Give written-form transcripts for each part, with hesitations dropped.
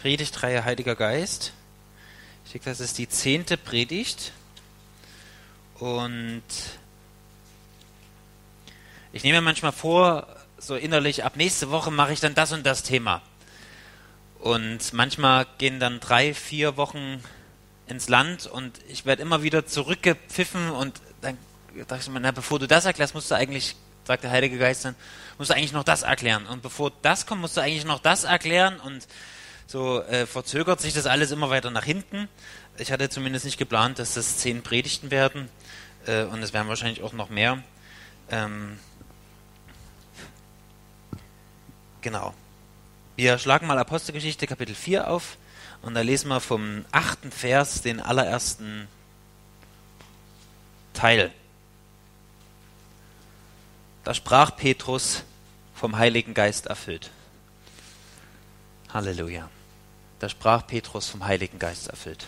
Predigtreihe Heiliger Geist. Ich denke, das ist die 10. Predigt. Und ich nehme mir manchmal vor, so innerlich, ab nächste Woche mache ich dann das und das Thema. Und manchmal gehen dann 3-4 Wochen ins Land und ich werde immer wieder zurückgepfiffen und dann dachte ich mir, na, bevor du das erklärst, musst du eigentlich, sagt der Heilige Geist dann, musst du eigentlich noch das erklären. Und bevor das kommt, musst du eigentlich noch das erklären und so verzögert sich das alles immer weiter nach hinten. Ich hatte zumindest nicht geplant, dass das 10 Predigten werden und es werden wahrscheinlich auch noch mehr. Genau. Wir schlagen mal Apostelgeschichte Kapitel 4 auf und da lesen wir vom 8. Vers den allerersten Teil. Da sprach Petrus, vom Heiligen Geist erfüllt. Halleluja. Da sprach Petrus, vom Heiligen Geist erfüllt.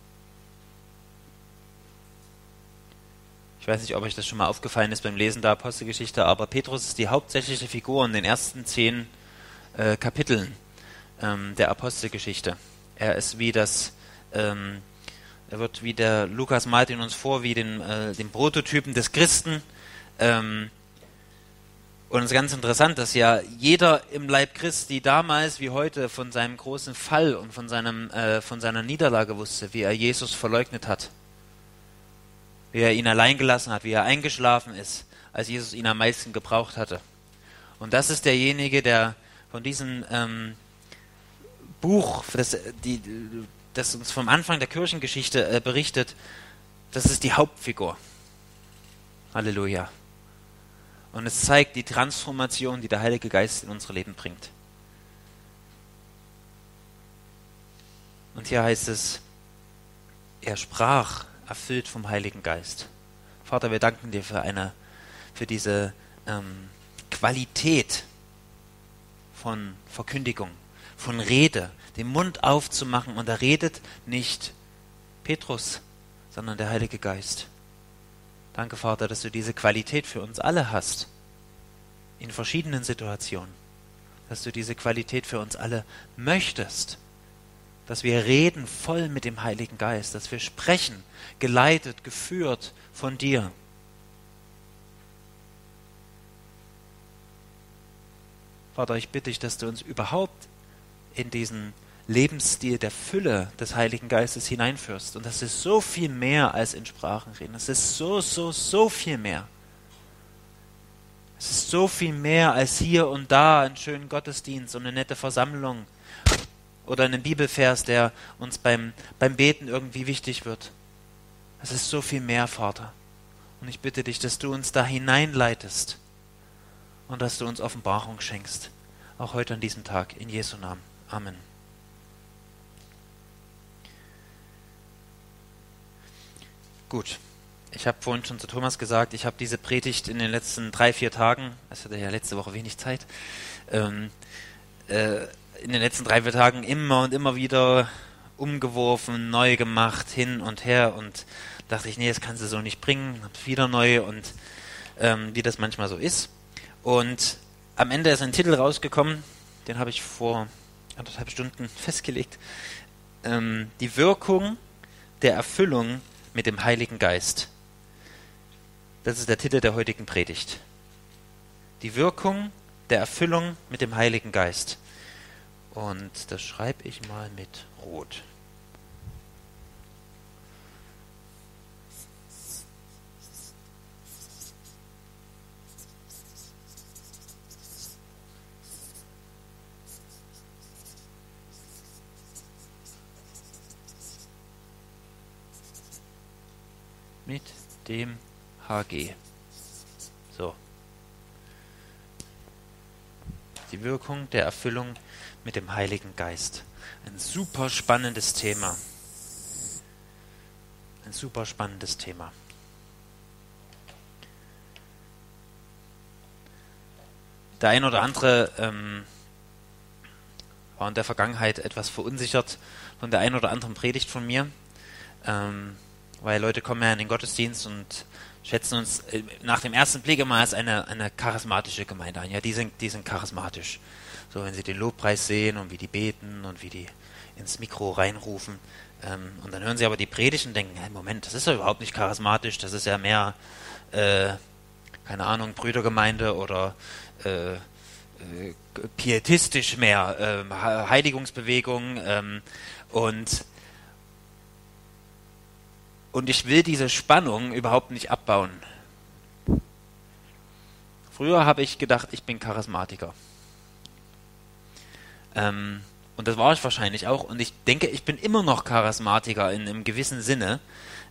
Ich weiß nicht, ob euch das schon mal aufgefallen ist beim Lesen der Apostelgeschichte, aber Petrus ist die hauptsächliche Figur in den ersten 10 Kapiteln der Apostelgeschichte. Er ist wie das, er wird wie der Lukas malt ihn uns vor, wie den Prototypen des Christen. Und es ist ganz interessant, dass ja jeder im Leib Christi damals wie heute von seinem großen Fall und von seiner Niederlage wusste, wie er Jesus verleugnet hat, wie er ihn allein gelassen hat, wie er eingeschlafen ist, als Jesus ihn am meisten gebraucht hatte. Und das ist derjenige, der von diesem Buch, das uns vom Anfang der Kirchengeschichte berichtet, das ist die Hauptfigur. Halleluja. Und es zeigt die Transformation, die der Heilige Geist in unser Leben bringt. Und hier heißt es, er sprach, erfüllt vom Heiligen Geist. Vater, wir danken dir für diese Qualität von Verkündigung, von Rede, den Mund aufzumachen und da redet nicht Petrus, sondern der Heilige Geist. Danke, Vater, dass du diese Qualität für uns alle hast, in verschiedenen Situationen, dass du diese Qualität für uns alle möchtest, dass wir reden voll mit dem Heiligen Geist, dass wir sprechen, geleitet, geführt von dir. Vater, ich bitte dich, dass du uns überhaupt in diesen Lebensstil der Fülle des Heiligen Geistes hineinführst. Und das ist so viel mehr als in Sprachen reden. Es ist so viel mehr. Es ist so viel mehr als hier und da einen schönen Gottesdienst und eine nette Versammlung oder einen Bibelvers, der uns beim Beten irgendwie wichtig wird. Es ist so viel mehr, Vater. Und ich bitte dich, dass du uns da hineinleitest und dass du uns Offenbarung schenkst. Auch heute an diesem Tag. In Jesu Namen. Amen. Gut, ich habe vorhin schon zu Thomas gesagt, ich habe diese Predigt in den letzten 3-4 Tagen, es hatte ja letzte Woche wenig Zeit, in den letzten 3-4 Tagen immer und immer wieder umgeworfen, neu gemacht, hin und her und dachte ich, nee, das kannst du so nicht bringen, hab's wieder neu und wie das manchmal so ist. Und am Ende ist ein Titel rausgekommen, den habe ich vor 1,5 Stunden festgelegt, die Wirkung der Erfüllung mit dem Heiligen Geist. Das ist der Titel der heutigen Predigt. Die Wirkung der Erfüllung mit dem Heiligen Geist. Und das schreibe ich mal mit Rot. Mit dem HG. So. Die Wirkung der Erfüllung mit dem Heiligen Geist. Ein super spannendes Thema. Ein super spannendes Thema. Der ein oder andere war in der Vergangenheit etwas verunsichert von der ein oder anderen Predigt von mir. Weil Leute kommen ja in den Gottesdienst und schätzen uns nach dem ersten Blick immer als eine charismatische Gemeinde ein. Ja, die sind charismatisch. So, wenn sie den Lobpreis sehen und wie die beten und wie die ins Mikro reinrufen. Und dann hören sie aber die Predigt und denken, hey, Moment, das ist ja überhaupt nicht charismatisch, das ist ja mehr, keine Ahnung, Brüdergemeinde oder pietistisch mehr, Heiligungsbewegung und ich will diese Spannung überhaupt nicht abbauen. Früher habe ich gedacht, ich bin Charismatiker. Und das war ich wahrscheinlich auch. Und ich denke, ich bin immer noch Charismatiker in einem gewissen Sinne.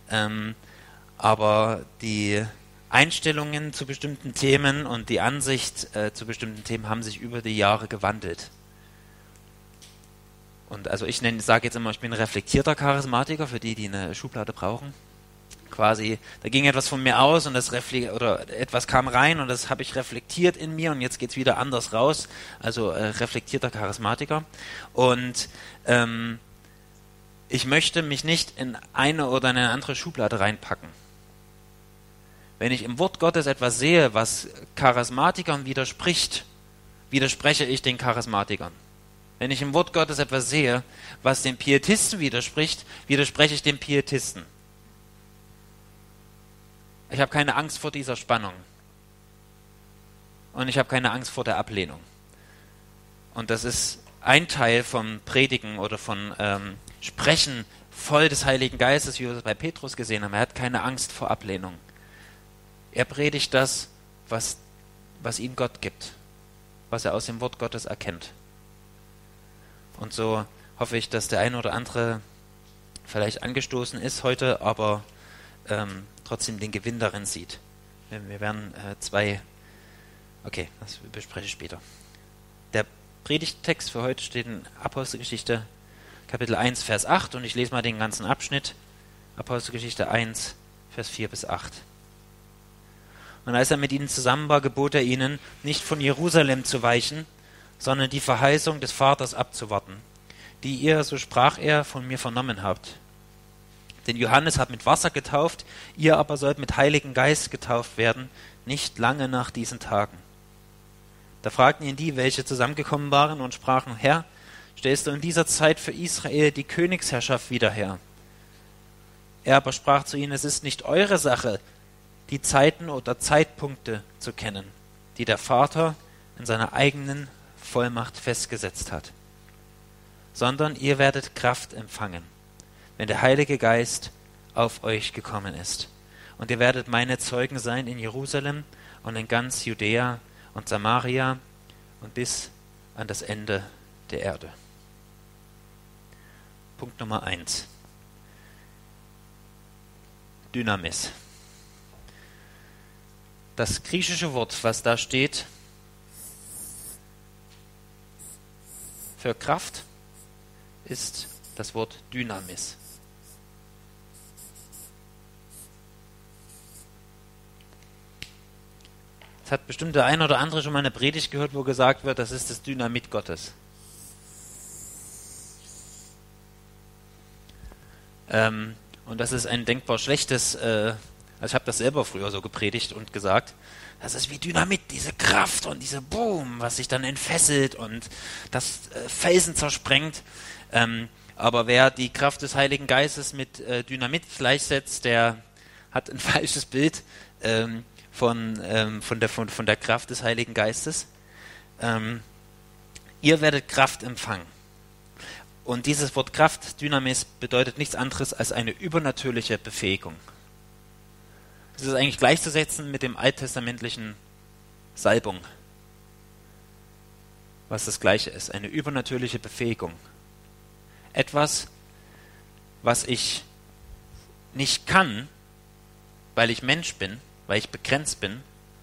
Aber die Einstellungen zu bestimmten Themen und die Ansicht zu bestimmten Themen haben sich über die Jahre gewandelt. Und also ich sage jetzt immer, ich bin reflektierter Charismatiker, für die eine Schublade brauchen. Quasi, da ging etwas von mir aus und oder etwas kam rein und das habe ich reflektiert in mir und jetzt geht es wieder anders raus. Also reflektierter Charismatiker. Und ich möchte mich nicht in eine oder in eine andere Schublade reinpacken. Wenn ich im Wort Gottes etwas sehe, was Charismatikern widerspricht, widerspreche ich den Charismatikern. Wenn ich im Wort Gottes etwas sehe, was den Pietisten widerspricht, widerspreche ich den Pietisten. Ich habe keine Angst vor dieser Spannung. Und ich habe keine Angst vor der Ablehnung. Und das ist ein Teil vom Predigen oder von Sprechen voll des Heiligen Geistes, wie wir es bei Petrus gesehen haben. Er hat keine Angst vor Ablehnung. Er predigt das, was ihm Gott gibt, was er aus dem Wort Gottes erkennt. Und so hoffe ich, dass der eine oder andere vielleicht angestoßen ist heute, aber trotzdem den Gewinn darin sieht. Wir werden das bespreche ich später. Der Predigttext für heute steht in Apostelgeschichte Kapitel 1, Vers 8 und ich lese mal den ganzen Abschnitt. Apostelgeschichte 1, Vers 4 bis 8. Und als er mit ihnen zusammen war, gebot er ihnen, nicht von Jerusalem zu weichen, sondern die Verheißung des Vaters abzuwarten, die ihr, so sprach er, von mir vernommen habt. Denn Johannes hat mit Wasser getauft, ihr aber sollt mit Heiligen Geist getauft werden, nicht lange nach diesen Tagen. Da fragten ihn die, welche zusammengekommen waren, und sprachen, Herr, stellst du in dieser Zeit für Israel die Königsherrschaft wieder her? Er aber sprach zu ihnen, es ist nicht eure Sache, die Zeiten oder Zeitpunkte zu kennen, die der Vater in seiner eigenen Vollmacht festgesetzt hat, sondern ihr werdet Kraft empfangen, wenn der Heilige Geist auf euch gekommen ist. Und ihr werdet meine Zeugen sein in Jerusalem und in ganz Judäa und Samaria und bis an das Ende der Erde. Punkt Nummer 1. Dynamis. Das griechische Wort, was da steht für Kraft, ist das Wort Dynamis. Es hat bestimmt der eine oder andere schon mal eine Predigt gehört, wo gesagt wird, das ist das Dynamit Gottes. Und das ist ein denkbar schlechtes, also ich habe das selber früher so gepredigt und gesagt, das ist wie Dynamit, diese Kraft und diese Boom, was sich dann entfesselt und das Felsen zersprengt. Aber wer die Kraft des Heiligen Geistes mit Dynamit gleichsetzt, der hat ein falsches Bild von der Kraft des Heiligen Geistes. Ihr werdet Kraft empfangen. Und dieses Wort Kraft, Dynamis, bedeutet nichts anderes als eine übernatürliche Befähigung. Es ist eigentlich gleichzusetzen mit dem alttestamentlichen Salbung, was das Gleiche ist, eine übernatürliche Befähigung. Etwas, was ich nicht kann, weil ich Mensch bin, weil ich begrenzt bin,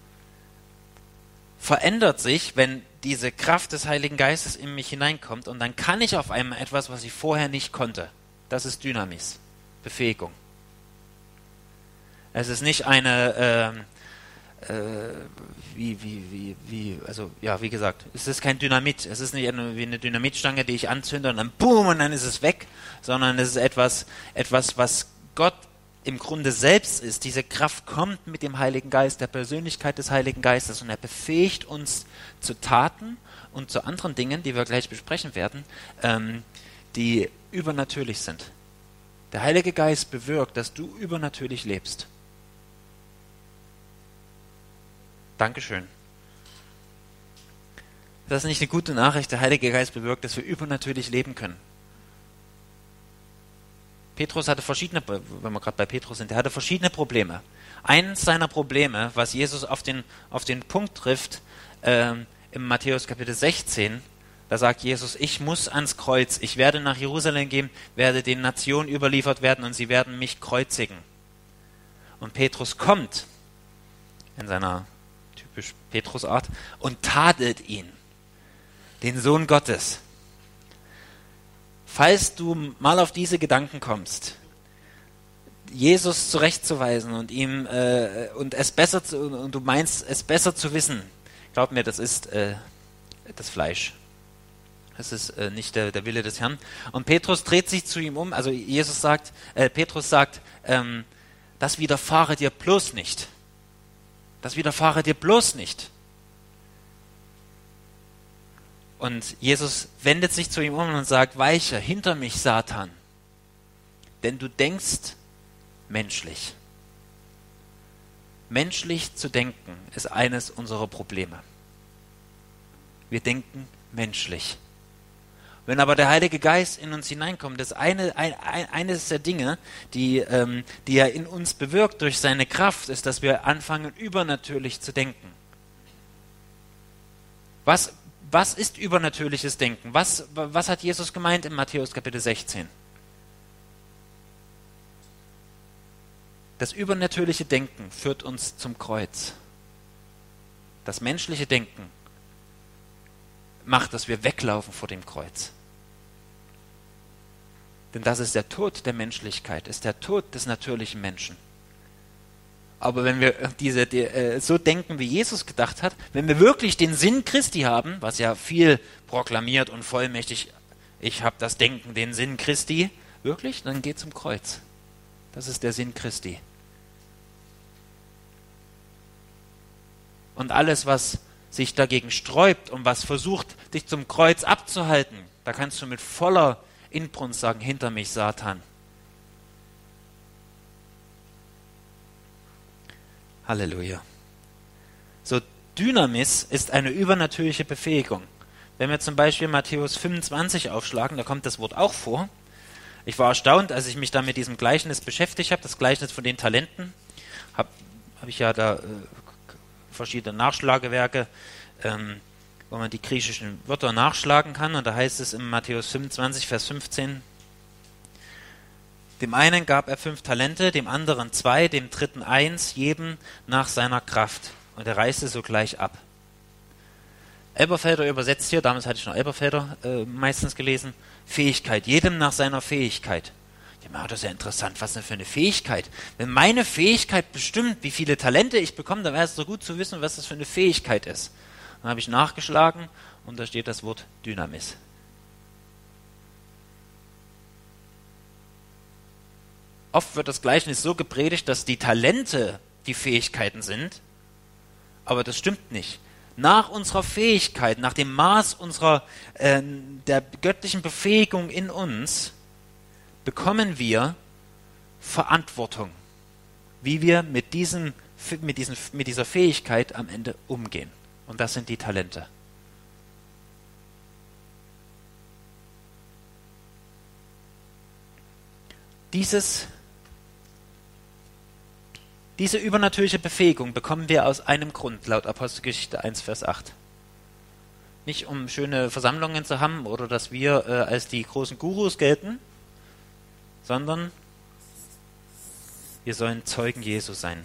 verändert sich, wenn diese Kraft des Heiligen Geistes in mich hineinkommt und dann kann ich auf einmal etwas, was ich vorher nicht konnte. Das ist Dynamis, Befähigung. Es ist nicht eine, wie gesagt, es ist kein Dynamit. Es ist nicht wie eine Dynamitstange, die ich anzünde und dann boom und dann ist es weg, sondern es ist etwas, was Gott im Grunde selbst ist. Diese Kraft kommt mit dem Heiligen Geist, der Persönlichkeit des Heiligen Geistes, und er befähigt uns zu Taten und zu anderen Dingen, die wir gleich besprechen werden, die übernatürlich sind. Der Heilige Geist bewirkt, dass du übernatürlich lebst. Dankeschön. Das ist nicht eine gute Nachricht. Der Heilige Geist bewirkt, dass wir übernatürlich leben können. Petrus hatte verschiedene, wenn wir gerade bei Petrus sind, er hatte verschiedene Probleme. Eines seiner Probleme, was Jesus auf den Punkt trifft, im Matthäus Kapitel 16, da sagt Jesus, ich muss ans Kreuz, ich werde nach Jerusalem gehen, werde den Nationen überliefert werden und sie werden mich kreuzigen. Und Petrus kommt in seiner typisch Petrus-Art und tadelt ihn, den Sohn Gottes. Falls du mal auf diese Gedanken kommst, Jesus zurechtzuweisen und ihm und du meinst es besser zu wissen, glaub mir, das ist das Fleisch. Das ist nicht der Wille des Herrn. Und Petrus dreht sich zu ihm um, also Petrus sagt, das widerfahre dir bloß nicht. Das widerfahre dir bloß nicht. Und Jesus wendet sich zu ihm um und sagt, weiche hinter mich, Satan, denn du denkst menschlich. Menschlich zu denken ist eines unserer Probleme. Wir denken menschlich. Wenn aber der Heilige Geist in uns hineinkommt, ist eines der Dinge, die er in uns bewirkt durch seine Kraft, ist, dass wir anfangen, übernatürlich zu denken. Was ist übernatürliches Denken? Was hat Jesus gemeint in Matthäus Kapitel 16? Das übernatürliche Denken führt uns zum Kreuz. Das menschliche Denken macht, dass wir weglaufen vor dem Kreuz. Denn das ist der Tod der Menschlichkeit, ist der Tod des natürlichen Menschen. Aber wenn wir so denken, wie Jesus gedacht hat, wenn wir wirklich den Sinn Christi haben, was ja viel proklamiert und vollmächtig, ich habe das Denken, den Sinn Christi, wirklich, dann geht zum Kreuz. Das ist der Sinn Christi. Und alles, was sich dagegen sträubt und was versucht, dich zum Kreuz abzuhalten, da kannst du mit voller Inbrunst sagen, hinter mich, Satan. Halleluja. So, Dynamis ist eine übernatürliche Befähigung. Wenn wir zum Beispiel Matthäus 25 aufschlagen, da kommt das Wort auch vor. Ich war erstaunt, als ich mich da mit diesem Gleichnis beschäftigt habe, das Gleichnis von den Talenten. Hab ich ja da verschiedene Nachschlagewerke, wo man die griechischen Wörter nachschlagen kann. Und da heißt es in Matthäus 25, Vers 15, dem einen gab er 5 Talente, dem anderen 2, dem dritten 1, jedem nach seiner Kraft. Und er reiste sogleich ab. Elberfelder übersetzt hier, damals hatte ich noch Elberfelder meistens gelesen, Fähigkeit, jedem nach seiner Fähigkeit. Ja, das ist ja interessant, was denn für eine Fähigkeit? Wenn meine Fähigkeit bestimmt, wie viele Talente ich bekomme, dann wäre es so gut zu wissen, was das für eine Fähigkeit ist. Dann habe ich nachgeschlagen und da steht das Wort Dynamis. Oft wird das Gleichnis so gepredigt, dass die Talente die Fähigkeiten sind, aber das stimmt nicht. Nach unserer Fähigkeit, nach dem Maß der göttlichen Befähigung in uns, bekommen wir Verantwortung, wie wir mit dieser Fähigkeit am Ende umgehen. Und das sind die Talente. Diese übernatürliche Befähigung bekommen wir aus einem Grund, laut Apostelgeschichte 1, Vers 8. Nicht um schöne Versammlungen zu haben oder dass wir als die großen Gurus gelten, sondern wir sollen Zeugen Jesu sein.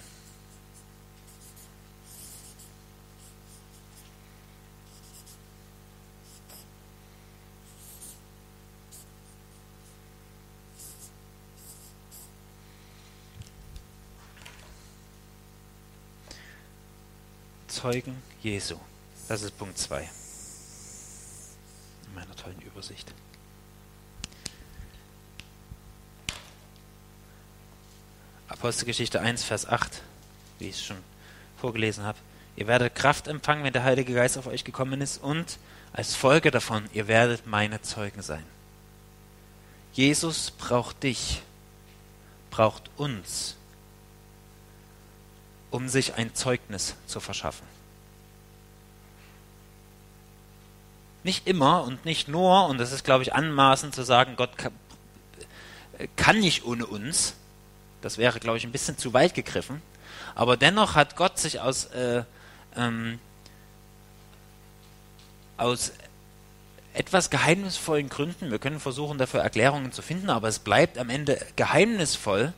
Zeugen Jesu. Das ist Punkt 2 in meiner tollen Übersicht. Apostelgeschichte 1, Vers 8, wie ich es schon vorgelesen habe. Ihr werdet Kraft empfangen, wenn der Heilige Geist auf euch gekommen ist, und als Folge davon, ihr werdet meine Zeugen sein. Jesus braucht dich, braucht uns, um sich ein Zeugnis zu verschaffen. Nicht immer und nicht nur, und das ist, glaube ich, anmaßend zu sagen, Gott kann nicht ohne uns. Das wäre, glaube ich, ein bisschen zu weit gegriffen. Aber dennoch hat Gott sich aus etwas geheimnisvollen Gründen, wir können versuchen, dafür Erklärungen zu finden, aber es bleibt am Ende geheimnisvoll.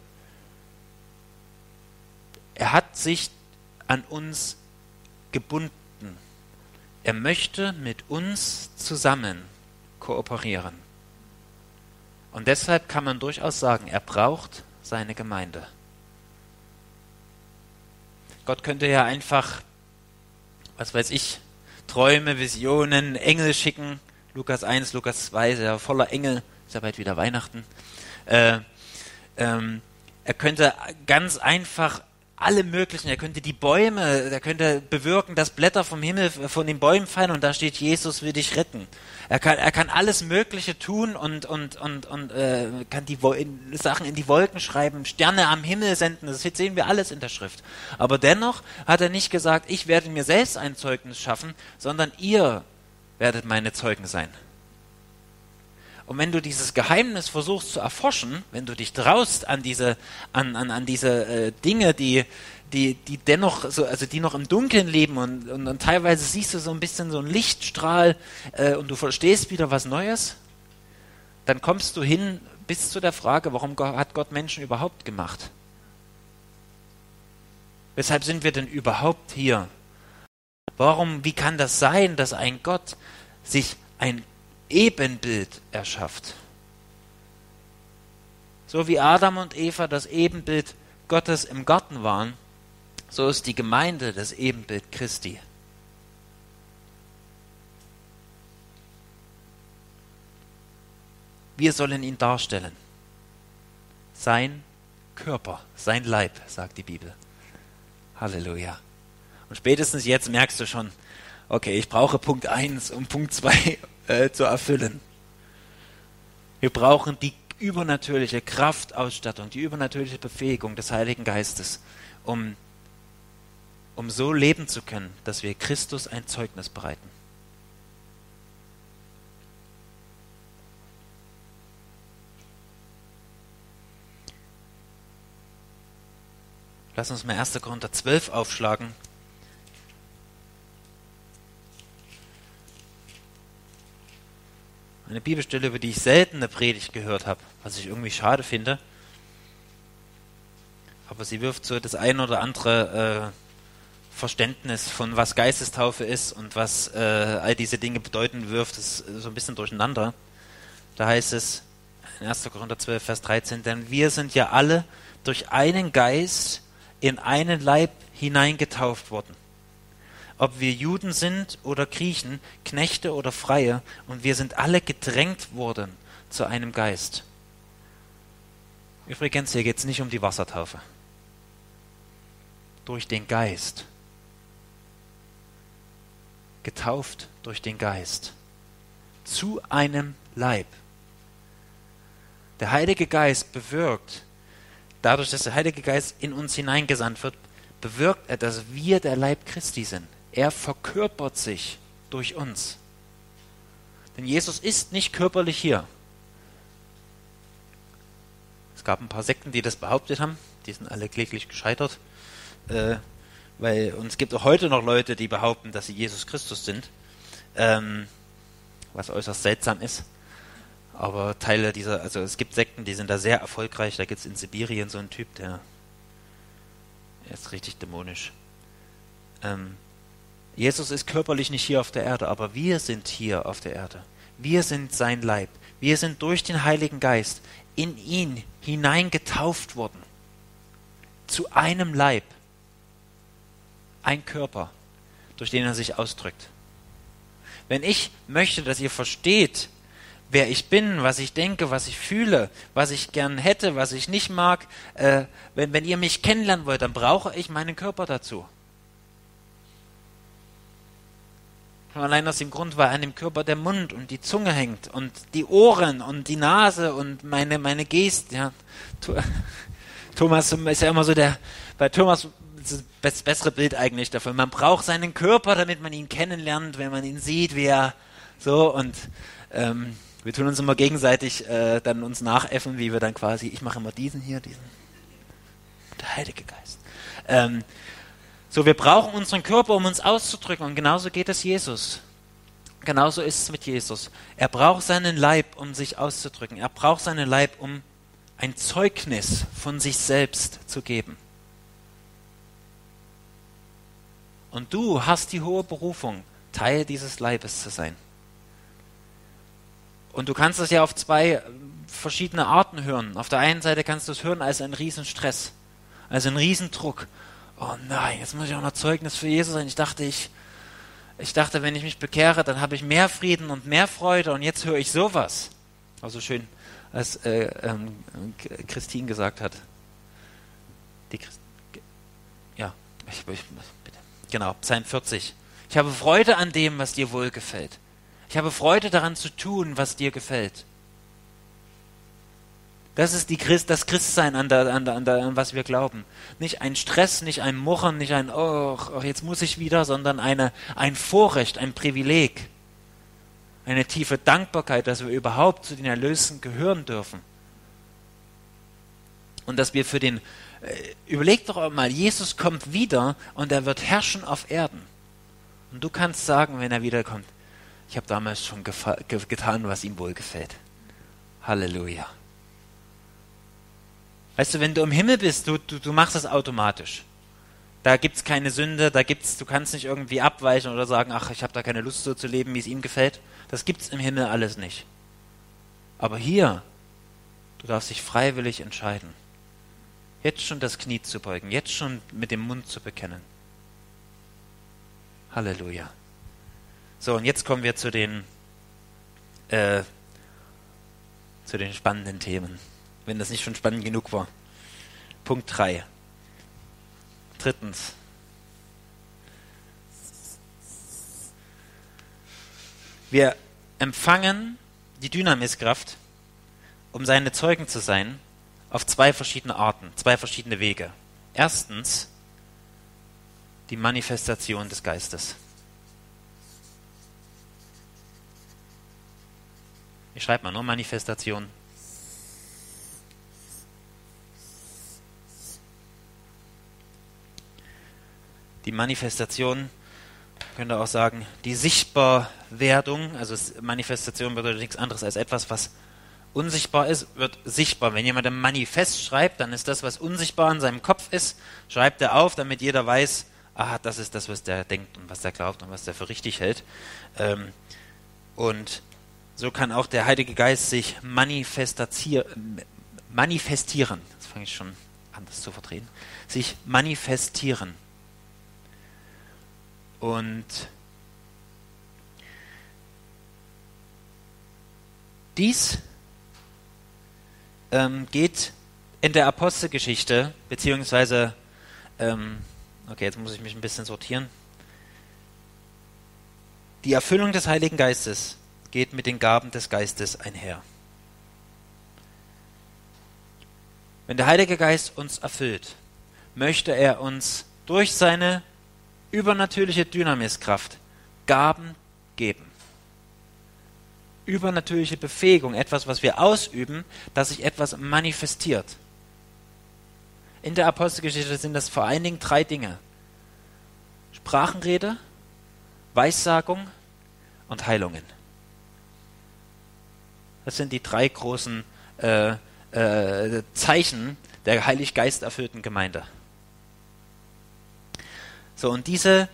Er hat sich an uns gebunden. Er möchte mit uns zusammen kooperieren. Und deshalb kann man durchaus sagen, er braucht seine Gemeinde. Gott könnte ja einfach, was weiß ich, Träume, Visionen, Engel schicken. Lukas 1, Lukas 2, ist ja voller Engel, ist ja bald wieder Weihnachten. Er könnte ganz einfach alle möglichen, er könnte die Bäume, er könnte bewirken, dass Blätter vom Himmel von den Bäumen fallen und da steht, Jesus will dich retten. Er kann alles Mögliche tun und kann die Sachen in die Wolken schreiben, Sterne am Himmel senden, das sehen wir alles in der Schrift. Aber dennoch hat er nicht gesagt, ich werde mir selbst ein Zeugnis schaffen, sondern ihr werdet meine Zeugen sein. Und wenn du dieses Geheimnis versuchst zu erforschen, wenn du dich traust an diese Dinge, die dennoch so, also die noch im Dunkeln leben und teilweise siehst du so ein bisschen so einen Lichtstrahl und du verstehst wieder was Neues, dann kommst du hin bis zu der Frage, warum hat Gott Menschen überhaupt gemacht? Weshalb sind wir denn überhaupt hier? Wie kann das sein, dass ein Gott sich ein Ebenbild erschafft? So wie Adam und Eva das Ebenbild Gottes im Garten waren, so ist die Gemeinde das Ebenbild Christi. Wir sollen ihn darstellen. Sein Körper, sein Leib, sagt die Bibel. Halleluja. Und spätestens jetzt merkst du schon, okay, ich brauche Punkt 1, um Punkt 2 zu erfüllen. Wir brauchen die übernatürliche Kraftausstattung, die übernatürliche Befähigung des Heiligen Geistes, um so leben zu können, dass wir Christus ein Zeugnis bereiten. Lass uns mal 1. Korinther 12 aufschlagen. Eine Bibelstelle, über die ich selten eine Predigt gehört habe, was ich irgendwie schade finde. Aber sie wirft so das ein oder andere Verständnis von was Geistestaufe ist und was all diese Dinge bedeuten, wirft es so ein bisschen durcheinander. Da heißt es in 1. Korinther 12, Vers 13, denn wir sind ja alle durch einen Geist in einen Leib hineingetauft worden. Ob wir Juden sind oder Griechen, Knechte oder Freie, und wir sind alle gedrängt worden zu einem Geist. Übrigens, hier geht es nicht um die Wassertaufe. Durch den Geist. Getauft durch den Geist. Zu einem Leib. Der Heilige Geist bewirkt, dadurch, dass der Heilige Geist in uns hineingesandt wird, bewirkt er, dass wir der Leib Christi sind. Er verkörpert sich durch uns. Denn Jesus ist nicht körperlich hier. Es gab ein paar Sekten, die das behauptet haben. Die sind alle kläglich gescheitert. Und es gibt auch heute noch Leute, die behaupten, dass sie Jesus Christus sind. Was äußerst seltsam ist. Aber es gibt Sekten, die sind da sehr erfolgreich. Da gibt es in Sibirien so einen Typ, der ist richtig dämonisch. Jesus ist körperlich nicht hier auf der Erde, aber wir sind hier auf der Erde. Wir sind sein Leib. Wir sind durch den Heiligen Geist in ihn hineingetauft worden. Zu einem Leib. Ein Körper, durch den er sich ausdrückt. Wenn ich möchte, dass ihr versteht, wer ich bin, was ich denke, was ich fühle, was ich gern hätte, was ich nicht mag. Wenn ihr mich kennenlernen wollt, dann brauche ich meinen Körper dazu. Schon allein aus dem Grund, weil an dem Körper der Mund und die Zunge hängt und die Ohren und die Nase und meine Geste. Ja. Thomas ist ja immer so bei Thomas ist das bessere Bild eigentlich dafür. Man braucht seinen Körper, damit man ihn kennenlernt, wenn man ihn sieht, wie er so und wir tun uns immer gegenseitig dann uns nachäffen, wie wir dann quasi, ich mache immer diesen, der Heilige Geist. So, wir brauchen unseren Körper, um uns auszudrücken und genauso geht es Jesus. Genauso ist es mit Jesus. Er braucht seinen Leib, um sich auszudrücken. Er braucht seinen Leib, um ein Zeugnis von sich selbst zu geben. Und du hast die hohe Berufung, Teil dieses Leibes zu sein. Und du kannst es ja auf zwei verschiedene Arten hören. Auf der einen Seite kannst du es hören als einen Riesenstress, als einen Riesendruck. Oh nein, jetzt muss ich auch noch Zeugnis für Jesus sein. Ich dachte, wenn ich mich bekehre, dann habe ich mehr Frieden und mehr Freude und jetzt höre ich sowas. Also schön, als Christine gesagt hat. Bitte. Genau, Psalm 40. Ich habe Freude an dem, was dir wohlgefällt. Ich habe Freude daran zu tun, was dir gefällt. Das ist das Christsein, an was wir glauben. Nicht ein Stress, nicht ein Murren, nicht ein, jetzt muss ich wieder, sondern ein Vorrecht, ein Privileg. Eine tiefe Dankbarkeit, dass wir überhaupt zu den Erlösten gehören dürfen. Und dass wir überleg doch mal, Jesus kommt wieder und er wird herrschen auf Erden. Und du kannst sagen, wenn er wiederkommt, ich habe damals schon getan, was ihm wohlgefällt. Halleluja. Weißt du, wenn du im Himmel bist, du machst das automatisch. Da gibt es keine Sünde, du kannst nicht irgendwie abweichen oder sagen, ach, ich habe da keine Lust so zu leben, wie es ihm gefällt. Das gibt es im Himmel alles nicht. Aber hier, du darfst dich freiwillig entscheiden. Jetzt schon das Knie zu beugen, jetzt schon mit dem Mund zu bekennen. Halleluja. So, und jetzt kommen wir zu den spannenden Themen. Wenn das nicht schon spannend genug war. Punkt 3. Drittens. Wir empfangen die Dynamiskraft, um seine Zeugen zu sein, auf zwei verschiedene Arten, zwei verschiedene Wege. Erstens, die Manifestation des Geistes. Ich schreibe mal nur Manifestation. Die Manifestation, könnt ihr auch sagen, die Sichtbarwerdung, also Manifestation bedeutet nichts anderes als etwas, was unsichtbar ist, wird sichtbar. Wenn jemand ein Manifest schreibt, dann ist das, was unsichtbar in seinem Kopf ist, schreibt er auf, damit jeder weiß, das ist das, was der denkt und was der glaubt und was der für richtig hält. Und so kann auch der Heilige Geist sich manifestieren. Das fange ich schon an, das zu verdrehen. Sich manifestieren. Und dies geht in der Apostelgeschichte, beziehungsweise, jetzt muss ich mich ein bisschen sortieren. Die Erfüllung des Heiligen Geistes geht mit den Gaben des Geistes einher. Wenn der Heilige Geist uns erfüllt, möchte er uns durch seine übernatürliche Dynamiskraft Gaben geben. Übernatürliche Befähigung, etwas, was wir ausüben, dass sich etwas manifestiert. In der Apostelgeschichte sind das vor allen Dingen 3 Dinge. Sprachenrede, Weissagung und Heilungen. Das sind die 3 großen Zeichen der Heilig Geist erfüllten Gemeinde. So, und diese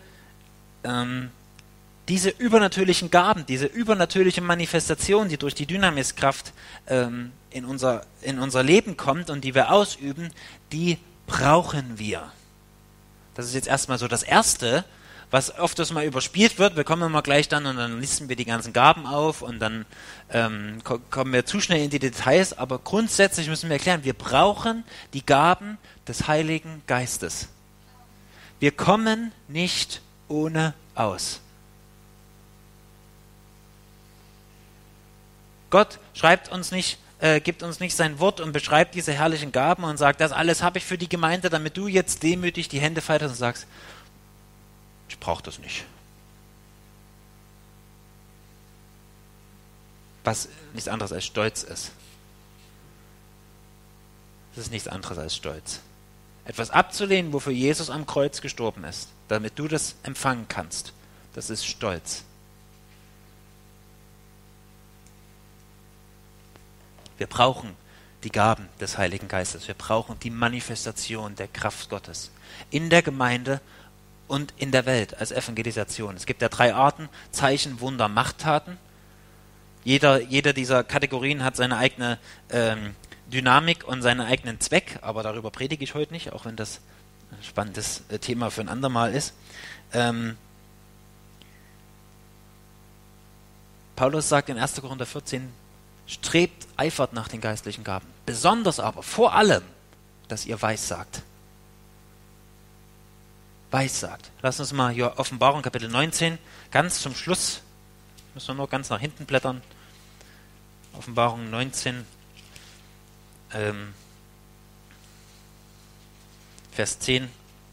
übernatürlichen Gaben, diese übernatürliche Manifestation, die durch die Dynamiskraft in unser Leben kommt und die wir ausüben, die brauchen wir. Das ist jetzt erstmal so das Erste, was öfters mal überspielt wird. Wir kommen immer gleich dann und dann listen wir die ganzen Gaben auf und dann kommen wir zu schnell in die Details. Aber grundsätzlich müssen wir erklären, wir brauchen die Gaben des Heiligen Geistes. Wir kommen nicht ohne aus. Gott schreibt uns nicht, gibt uns nicht sein Wort und beschreibt diese herrlichen Gaben und sagt, das alles habe ich für die Gemeinde, damit du jetzt demütig die Hände faltest und sagst, ich brauche das nicht. Was nichts anderes als Stolz ist. Das ist nichts anderes als Stolz. Etwas abzulehnen, wofür Jesus am Kreuz gestorben ist, damit du das empfangen kannst, das ist Stolz. Wir brauchen die Gaben des Heiligen Geistes. Wir brauchen die Manifestation der Kraft Gottes in der Gemeinde und in der Welt als Evangelisation. Es gibt ja 3 Arten: Zeichen, Wunder, Machttaten. Jeder dieser Kategorien hat seine eigene Dynamik und seinen eigenen Zweck, aber darüber predige ich heute nicht, auch wenn das ein spannendes Thema für ein andermal ist. Paulus sagt in 1. Korinther 14, strebt, eifert nach den geistlichen Gaben. Besonders aber, vor allem, dass ihr weissagt. Weissagt. Lass uns mal hier Offenbarung Kapitel 19, ganz zum Schluss, müssen wir nur ganz nach hinten blättern. Offenbarung 19, Vers 10.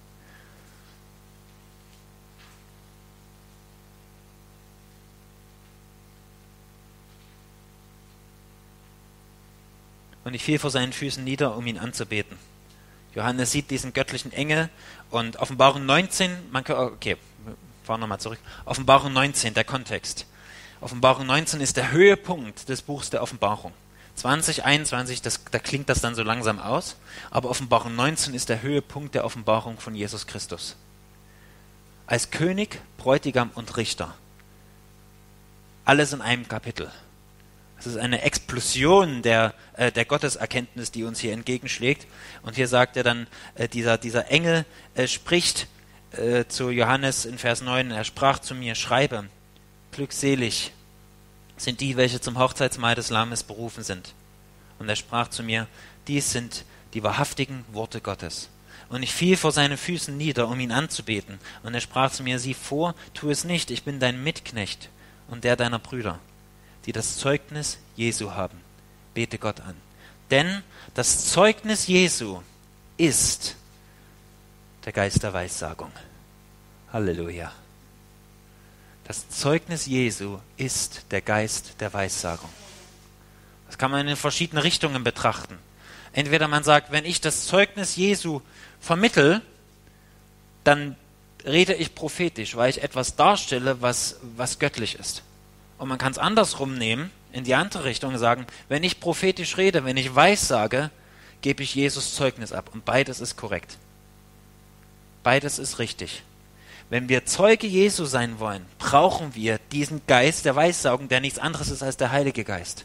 Und ich fiel vor seinen Füßen nieder, um ihn anzubeten. Johannes sieht diesen göttlichen Engel und Offenbarung 19, wir fahren nochmal zurück. Offenbarung 19, der Kontext. Offenbarung 19 ist der Höhepunkt des Buchs der Offenbarung. 2021, da klingt das dann so langsam aus, aber Offenbarung 19 ist der Höhepunkt der Offenbarung von Jesus Christus. Als König, Bräutigam und Richter. Alles in einem Kapitel. Es ist eine Explosion der Gotteserkenntnis, die uns hier entgegenschlägt. Und hier sagt er dann, dieser Engel spricht zu Johannes in Vers 9, er sprach zu mir, schreibe, glückselig sind die, welche zum Hochzeitsmahl des Lammes berufen sind. Und er sprach zu mir, dies sind die wahrhaftigen Worte Gottes. Und ich fiel vor seinen Füßen nieder, um ihn anzubeten. Und er sprach zu mir, sieh vor, tu es nicht, ich bin dein Mitknecht und der deiner Brüder, die das Zeugnis Jesu haben. Bete Gott an. Denn das Zeugnis Jesu ist der Geist der Weissagung. Halleluja. Das Zeugnis Jesu ist der Geist der Weissagung. Das kann man in verschiedene Richtungen betrachten. Entweder man sagt, wenn ich das Zeugnis Jesu vermittle, dann rede ich prophetisch, weil ich etwas darstelle, was göttlich ist. Und man kann es andersrum nehmen, in die andere Richtung und sagen, wenn ich prophetisch rede, wenn ich weissage, gebe ich Jesus Zeugnis ab. Und beides ist korrekt. Beides ist richtig. Wenn wir Zeuge Jesu sein wollen, brauchen wir diesen Geist der Weissagung, der nichts anderes ist als der Heilige Geist.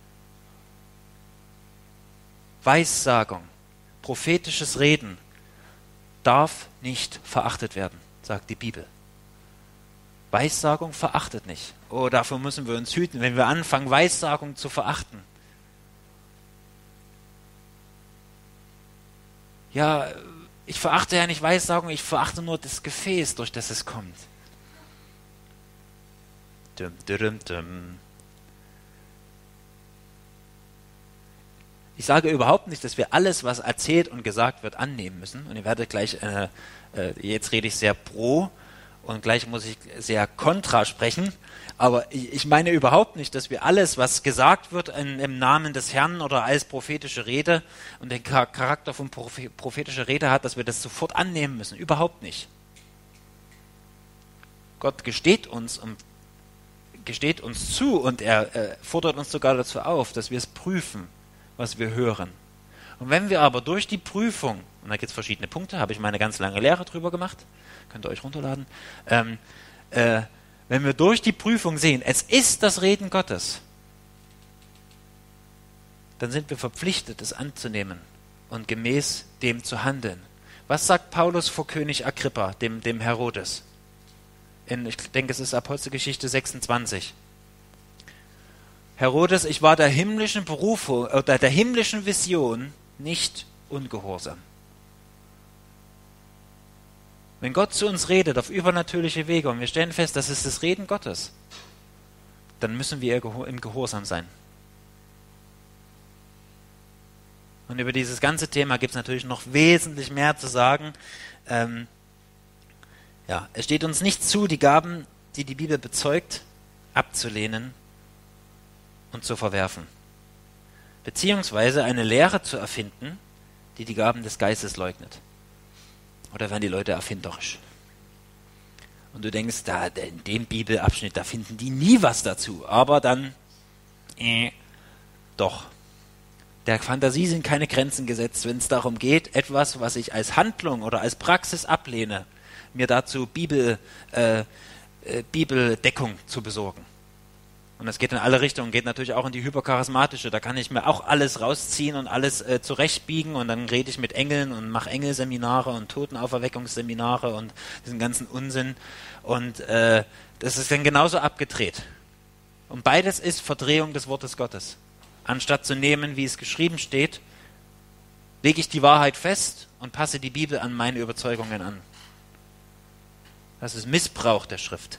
Weissagung, prophetisches Reden darf nicht verachtet werden, sagt die Bibel. Weissagung verachtet nicht. Oh, dafür müssen wir uns hüten, wenn wir anfangen, Weissagung zu verachten. Ja, ich verachte ja nicht Weissagung, ich verachte nur das Gefäß, durch das es kommt. Dum, dum, dum. Ich sage überhaupt nicht, dass wir alles, was erzählt und gesagt wird, annehmen müssen. Und ihr werdet gleich, jetzt rede ich sehr pro und gleich muss ich sehr kontra sprechen. Aber ich meine überhaupt nicht, dass wir alles, was gesagt wird im Namen des Herrn oder als prophetische Rede und den Charakter von prophetischer Rede hat, dass wir das sofort annehmen müssen. Überhaupt nicht. Gott gesteht uns zu und er fordert uns sogar dazu auf, dass wir es prüfen, was wir hören. Und wenn wir aber durch die Prüfung, und da gibt es verschiedene Punkte, habe ich meine ganz lange Lehre drüber gemacht, könnt ihr euch runterladen, wenn wir durch die Prüfung sehen, es ist das Reden Gottes, dann sind wir verpflichtet, es anzunehmen und gemäß dem zu handeln. Was sagt Paulus vor König Agrippa, dem Herodes? Ich denke, es ist Apostelgeschichte 26. Herodes, ich war der himmlischen Berufung oder der himmlischen Vision nicht ungehorsam. Wenn Gott zu uns redet auf übernatürliche Wege und wir stellen fest, das ist das Reden Gottes, dann müssen wir im Gehorsam sein. Und über dieses ganze Thema gibt es natürlich noch wesentlich mehr zu sagen. Es steht uns nicht zu, die Gaben, die die Bibel bezeugt, abzulehnen und zu verwerfen. Beziehungsweise eine Lehre zu erfinden, die die Gaben des Geistes leugnet. Oder werden die Leute erfinderisch? Und du denkst, da in dem Bibelabschnitt, da finden die nie was dazu. Aber dann, doch. Der Fantasie sind keine Grenzen gesetzt, wenn es darum geht, etwas, was ich als Handlung oder als Praxis ablehne, mir dazu Bibeldeckung zu besorgen. Und das geht in alle Richtungen, geht natürlich auch in die hypercharismatische. Da kann ich mir auch alles rausziehen und alles zurechtbiegen und dann rede ich mit Engeln und mache Engelseminare und Totenauferweckungsseminare und diesen ganzen Unsinn. Und das ist dann genauso abgedreht. Und beides ist Verdrehung des Wortes Gottes. Anstatt zu nehmen, wie es geschrieben steht, lege ich die Wahrheit fest und passe die Bibel an meine Überzeugungen an. Das ist Missbrauch der Schrift.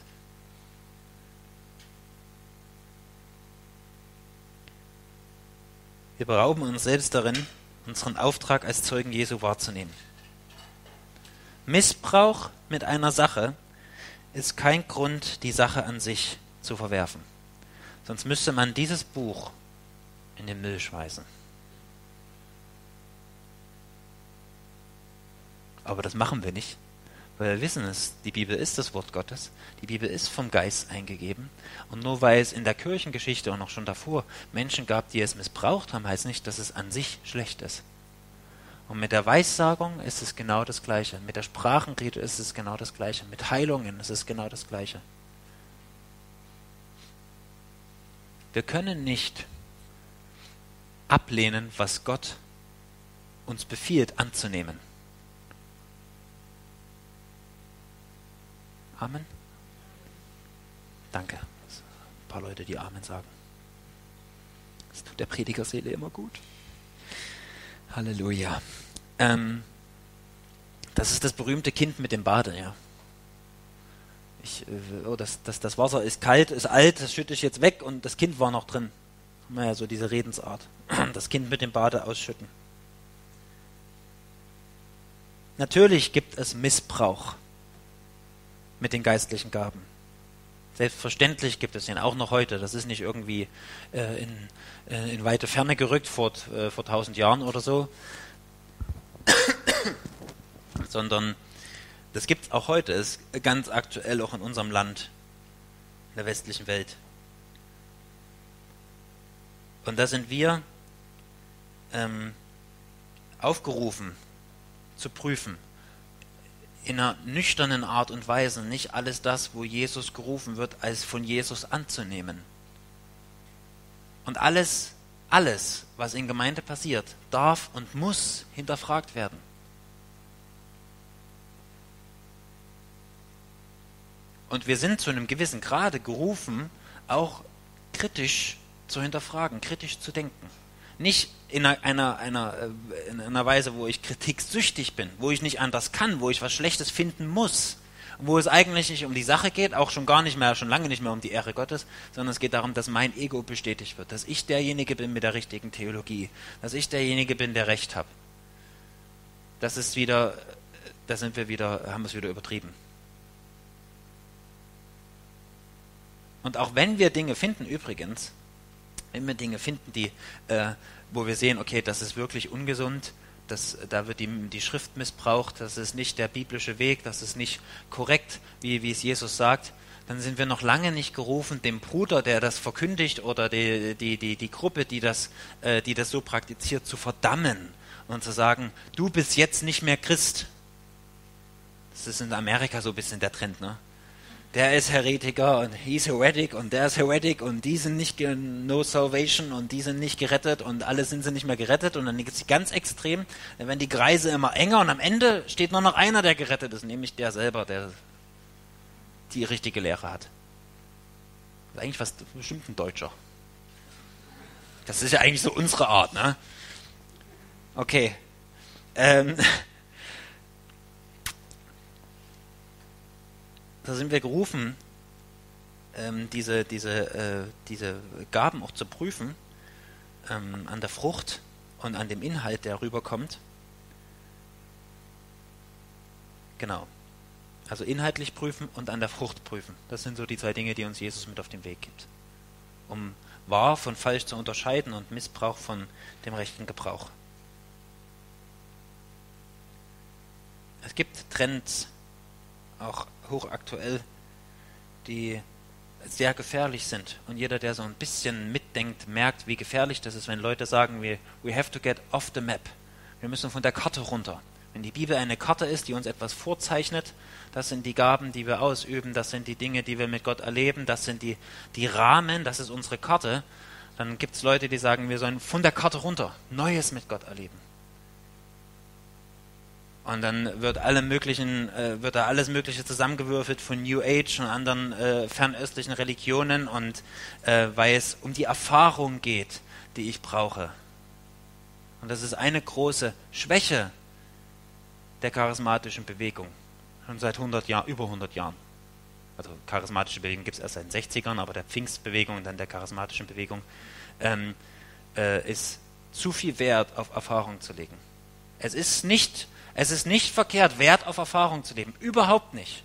Wir berauben uns selbst darin, unseren Auftrag als Zeugen Jesu wahrzunehmen. Missbrauch mit einer Sache ist kein Grund, die Sache an sich zu verwerfen. Sonst müsste man dieses Buch in den Müll schmeißen. Aber das machen wir nicht, weil wir wissen es, die Bibel ist das Wort Gottes, die Bibel ist vom Geist eingegeben und nur weil es in der Kirchengeschichte und auch schon davor Menschen gab, die es missbraucht haben, heißt nicht, dass es an sich schlecht ist. Und mit der Weissagung ist es genau das Gleiche, mit der Sprachenrede ist es genau das Gleiche, mit Heilungen ist es genau das Gleiche. Wir können nicht ablehnen, was Gott uns befiehlt anzunehmen. Amen? Danke. Ein paar Leute, die Amen sagen. Das tut der Predigerseele immer gut. Halleluja. Das ist das berühmte Kind mit dem Bade, ja. Das Wasser ist kalt, ist alt, das schütte ich jetzt weg und das Kind war noch drin. Naja, so diese Redensart. Das Kind mit dem Bade ausschütten. Natürlich gibt es Missbrauch mit den geistlichen Gaben. Selbstverständlich gibt es ihn auch noch heute. Das ist nicht irgendwie in weite Ferne gerückt vor 1000 Jahren oder so, sondern das gibt es auch heute. Ist ganz aktuell auch in unserem Land, in der westlichen Welt. Und da sind wir aufgerufen zu prüfen, in einer nüchternen Art und Weise, nicht alles das, wo Jesus gerufen wird, als von Jesus anzunehmen. Und alles, was in Gemeinde passiert, darf und muss hinterfragt werden. Und wir sind zu einem gewissen Grade gerufen, auch kritisch zu hinterfragen, kritisch zu denken. Nicht in einer Weise, wo ich kritiksüchtig bin, wo ich nicht anders kann, wo ich was Schlechtes finden muss, wo es eigentlich nicht um die Sache geht, auch schon lange nicht mehr um die Ehre Gottes, sondern es geht darum, dass mein Ego bestätigt wird, dass ich derjenige bin mit der richtigen Theologie, dass ich derjenige bin, der Recht hat. Haben wir es wieder übertrieben. Und auch wenn wir Dinge finden, übrigens, die, wo wir sehen, okay, das ist wirklich ungesund, da wird die Schrift missbraucht, das ist nicht der biblische Weg, das ist nicht korrekt, wie es Jesus sagt, dann sind wir noch lange nicht gerufen, dem Bruder, der das verkündigt, oder die Gruppe, die das so praktiziert, zu verdammen und zu sagen, du bist jetzt nicht mehr Christ. Das ist in Amerika so ein bisschen der Trend, ne? Der ist Heretiker und he's heretic und der ist heretic und die sind nicht no salvation und die sind nicht gerettet und alle sind sie nicht mehr gerettet und dann geht es ganz extrem, dann werden die Kreise immer enger und am Ende steht nur noch einer, der gerettet ist, nämlich der selber, der die richtige Lehre hat. Das ist eigentlich bestimmt ein Deutscher. Das ist ja eigentlich so unsere Art, ne? Okay. Da sind wir gerufen, diese Gaben auch zu prüfen, an der Frucht und an dem Inhalt, der rüberkommt. Genau. Also inhaltlich prüfen und an der Frucht prüfen. Das sind so die 2 Dinge, die uns Jesus mit auf den Weg gibt. Um wahr von falsch zu unterscheiden und Missbrauch von dem rechten Gebrauch. Es gibt Trends, auch hochaktuell, die sehr gefährlich sind. Und jeder, der so ein bisschen mitdenkt, merkt, wie gefährlich das ist, wenn Leute sagen, we have to get off the map. Wir müssen von der Karte runter. Wenn die Bibel eine Karte ist, die uns etwas vorzeichnet, das sind die Gaben, die wir ausüben, das sind die Dinge, die wir mit Gott erleben, das sind die Rahmen, das ist unsere Karte, dann gibt es Leute, die sagen, wir sollen von der Karte runter Neues mit Gott erleben. Und dann wird da alles Mögliche zusammengewürfelt von New Age und anderen fernöstlichen Religionen und weil es um die Erfahrung geht, die ich brauche. Und das ist eine große Schwäche der charismatischen Bewegung. Schon seit über 100 Jahren. Also charismatische Bewegung gibt es erst seit den 60ern, aber der Pfingstbewegung und dann der charismatischen Bewegung ist zu viel Wert auf Erfahrung zu legen. Es ist nicht verkehrt, Wert auf Erfahrung zu legen. Überhaupt nicht.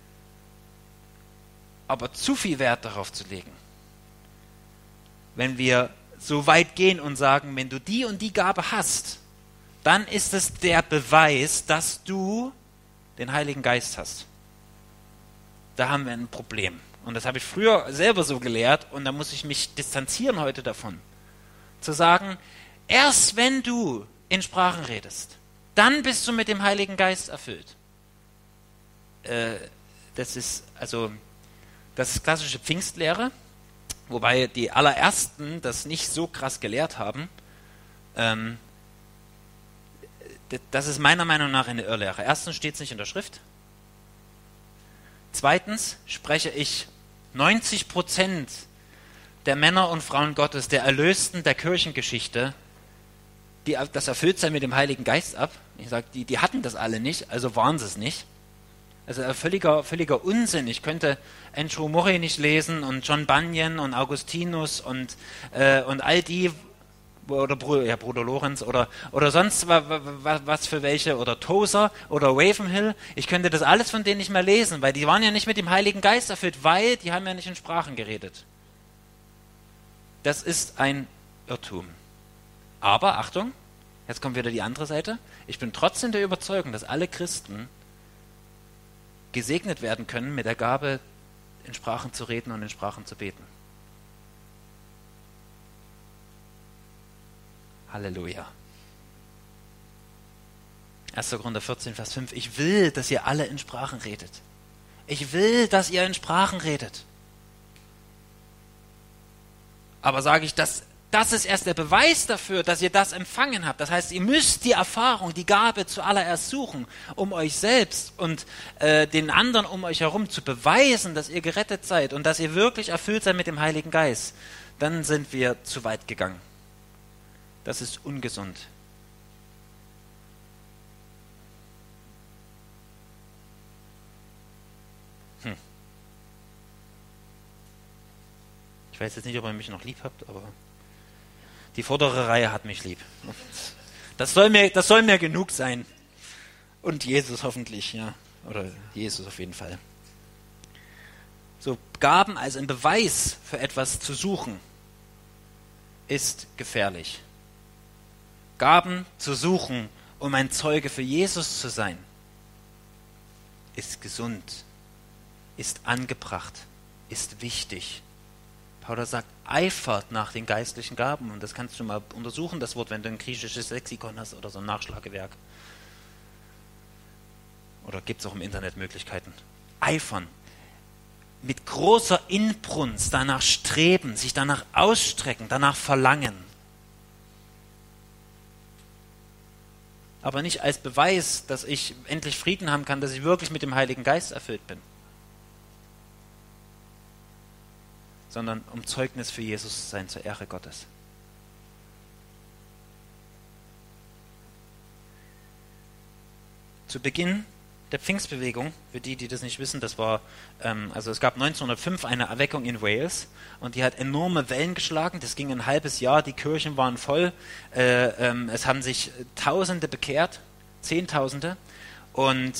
Aber zu viel Wert darauf zu legen. Wenn wir so weit gehen und sagen, wenn du die und die Gabe hast, dann ist es der Beweis, dass du den Heiligen Geist hast. Da haben wir ein Problem. Und das habe ich früher selber so gelehrt und da muss ich mich distanzieren heute davon. Zu sagen, erst wenn du in Sprachen redest, dann bist du mit dem Heiligen Geist erfüllt. Das ist klassische Pfingstlehre, wobei die allerersten das nicht so krass gelehrt haben. Das ist meiner Meinung nach eine Irrlehre. Erstens steht es nicht in der Schrift. Zweitens spreche ich 90% der Männer und Frauen Gottes, der Erlösten der Kirchengeschichte, das Erfülltsein mit dem Heiligen Geist ab. Ich sage, die hatten das alle nicht, also waren sie es nicht. Also völliger Unsinn. Ich könnte Andrew Murray nicht lesen und John Bunyan und Augustinus und all die, oder Bruder Lorenz oder sonst was für welche, oder Tozer oder Ravenhill. Ich könnte das alles von denen nicht mehr lesen, weil die waren ja nicht mit dem Heiligen Geist erfüllt, weil die haben ja nicht in Sprachen geredet. Das ist ein Irrtum. Aber, Achtung, jetzt kommt wieder die andere Seite. Ich bin trotzdem der Überzeugung, dass alle Christen gesegnet werden können mit der Gabe, in Sprachen zu reden und in Sprachen zu beten. Halleluja. 1. Korinther 14, Vers 5. Ich will, dass ihr alle in Sprachen redet. Ich will, dass ihr in Sprachen redet. Aber sage ich, das ist erst der Beweis dafür, dass ihr das empfangen habt. Das heißt, ihr müsst die Erfahrung, die Gabe zuallererst suchen, um euch selbst und den anderen um euch herum zu beweisen, dass ihr gerettet seid und dass ihr wirklich erfüllt seid mit dem Heiligen Geist. Dann sind wir zu weit gegangen. Das ist ungesund. Ich weiß jetzt nicht, ob ihr mich noch lieb habt, aber die vordere Reihe hat mich lieb. Das soll mir genug sein. Und Jesus hoffentlich, ja. Oder Jesus auf jeden Fall. So, Gaben als ein Beweis für etwas zu suchen, ist gefährlich. Gaben zu suchen, um ein Zeuge für Jesus zu sein, ist gesund, ist angebracht, ist wichtig. Paulus sagt, eifert nach den geistlichen Gaben. Und das kannst du mal untersuchen, das Wort, wenn du ein griechisches Lexikon hast oder so ein Nachschlagewerk. Oder gibt es auch im Internet Möglichkeiten. Eifern. Mit großer Inbrunst danach streben, sich danach ausstrecken, danach verlangen. Aber nicht als Beweis, dass ich endlich Frieden haben kann, dass ich wirklich mit dem Heiligen Geist erfüllt bin. sondern um Zeugnis für Jesus zu sein, zur Ehre Gottes. Zu Beginn der Pfingstbewegung, für die das nicht wissen, das war, also es gab 1905 eine Erweckung in Wales und die hat enorme Wellen geschlagen, das ging ein halbes Jahr, die Kirchen waren voll, es haben sich Tausende bekehrt, Zehntausende und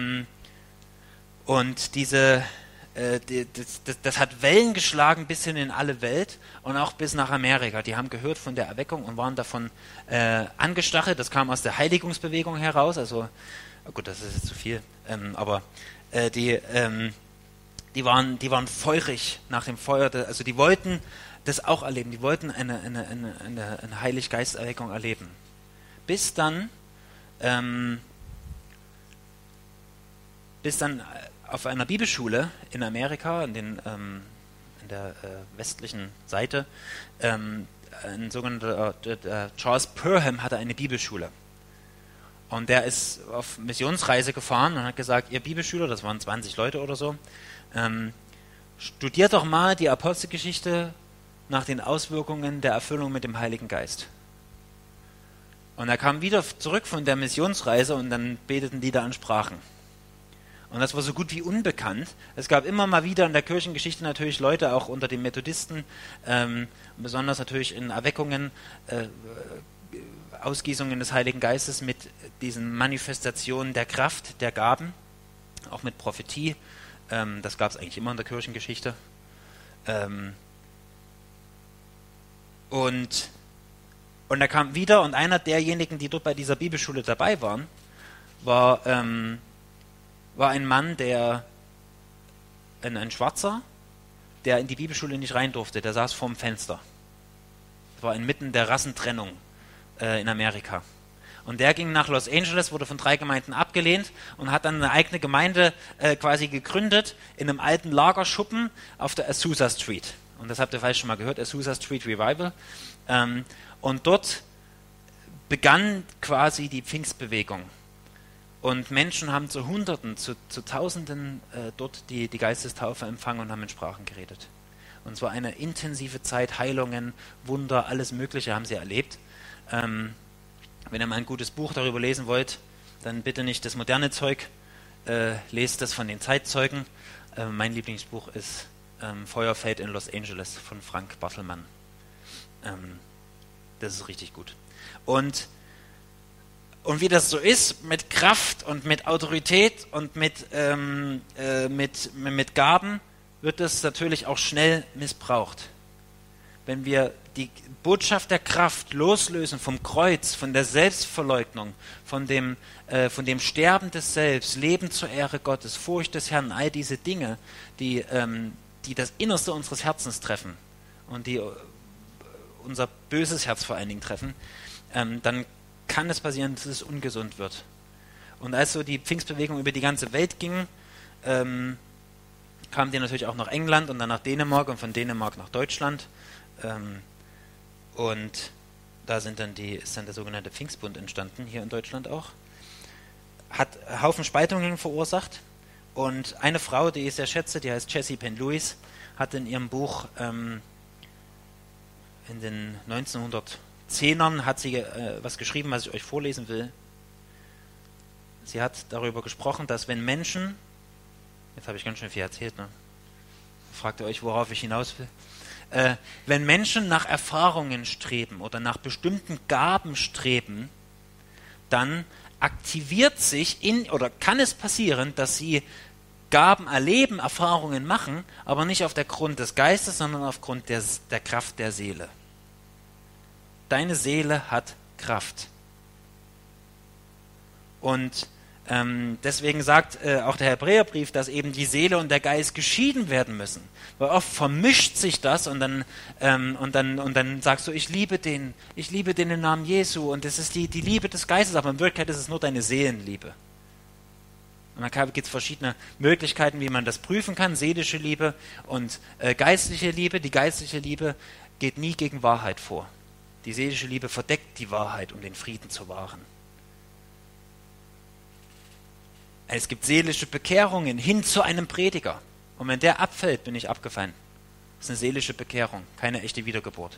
das hat Wellen geschlagen bis hin in alle Welt und auch bis nach Amerika. Die haben gehört von der Erweckung und waren davon angestachelt. Das kam aus der Heiligungsbewegung heraus. Also, gut, das ist jetzt zu viel. Aber die waren feurig nach dem Feuer. Also die wollten das auch erleben. Die wollten eine Heiliggeist-Erweckung erleben. Bis dann auf einer Bibelschule in Amerika, in der westlichen Seite, ein sogenannter Charles Perham hatte eine Bibelschule. Und der ist auf Missionsreise gefahren und hat gesagt, ihr Bibelschüler, das waren 20 Leute oder so, studiert doch mal die Apostelgeschichte nach den Auswirkungen der Erfüllung mit dem Heiligen Geist. Und er kam wieder zurück von der Missionsreise und dann beteten die da an Sprachen. Und das war so gut wie unbekannt. Es gab immer mal wieder in der Kirchengeschichte natürlich Leute, auch unter den Methodisten, besonders natürlich in Erweckungen, Ausgießungen des Heiligen Geistes mit diesen Manifestationen der Kraft, der Gaben, auch mit Prophetie. Das gab es eigentlich immer in der Kirchengeschichte. Und er kam wieder und einer derjenigen, die dort bei dieser Bibelschule dabei waren, war ein Mann, ein Schwarzer, der in die Bibelschule nicht rein durfte. Der saß vorm Fenster. Das war inmitten der Rassentrennung in Amerika. Und der ging nach Los Angeles, wurde von 3 Gemeinden abgelehnt und hat dann eine eigene Gemeinde quasi gegründet in einem alten Lagerschuppen auf der Azusa Street. Und das habt ihr vielleicht schon mal gehört, Azusa Street Revival. Und dort begann quasi die Pfingstbewegung. Und Menschen haben zu Hunderten, zu Tausenden dort die Geistestaufe empfangen und haben in Sprachen geredet. Und zwar eine intensive Zeit, Heilungen, Wunder, alles Mögliche haben sie erlebt. Wenn ihr mal ein gutes Buch darüber lesen wollt, dann bitte nicht das moderne Zeug, lest das von den Zeitzeugen. Mein Lieblingsbuch ist Feuerfeld in Los Angeles von Frank Bartelmann. Das ist richtig gut. Und wie das so ist, mit Kraft und mit Autorität und mit Gaben, wird es natürlich auch schnell missbraucht. Wenn wir die Botschaft der Kraft loslösen vom Kreuz, von der Selbstverleugnung, von dem Sterben des Selbst, Leben zur Ehre Gottes, Furcht des Herrn, all diese Dinge, die das Innerste unseres Herzens treffen und die unser böses Herz vor allen Dingen treffen, dann kann es passieren, dass es ungesund wird. Und als so die Pfingstbewegung über die ganze Welt ging, kam die natürlich auch nach England und dann nach Dänemark und von Dänemark nach Deutschland. Und da ist dann der sogenannte Pfingstbund entstanden, hier in Deutschland auch. Hat Haufen Spaltungen verursacht. Und eine Frau, die ich sehr schätze, die heißt Jessie Penn Lewis, hat in ihrem Buch in den 1910ern hat sie was geschrieben, was ich euch vorlesen will. Sie hat darüber gesprochen, dass wenn Menschen, jetzt habe ich ganz schön viel erzählt, ne? Fragt ihr euch, worauf ich hinaus will? Wenn Menschen nach Erfahrungen streben oder nach bestimmten Gaben streben, dann aktiviert sich oder kann es passieren, dass sie Gaben erleben, Erfahrungen machen, aber nicht auf der Grund des Geistes, sondern aufgrund der Kraft der Seele. Deine Seele hat Kraft. Und deswegen sagt auch der Hebräerbrief, dass eben die Seele und der Geist geschieden werden müssen. Weil oft vermischt sich das und dann sagst du, ich liebe den im Namen Jesu und das ist die Liebe des Geistes, aber in Wirklichkeit ist es nur deine Seelenliebe. Und dann gibt es verschiedene Möglichkeiten, wie man das prüfen kann, seelische Liebe und geistliche Liebe. Die geistliche Liebe geht nie gegen Wahrheit vor. Die seelische Liebe verdeckt die Wahrheit, um den Frieden zu wahren. Es gibt seelische Bekehrungen hin zu einem Prediger. Und wenn der abfällt, bin ich abgefallen. Das ist eine seelische Bekehrung, keine echte Wiedergeburt.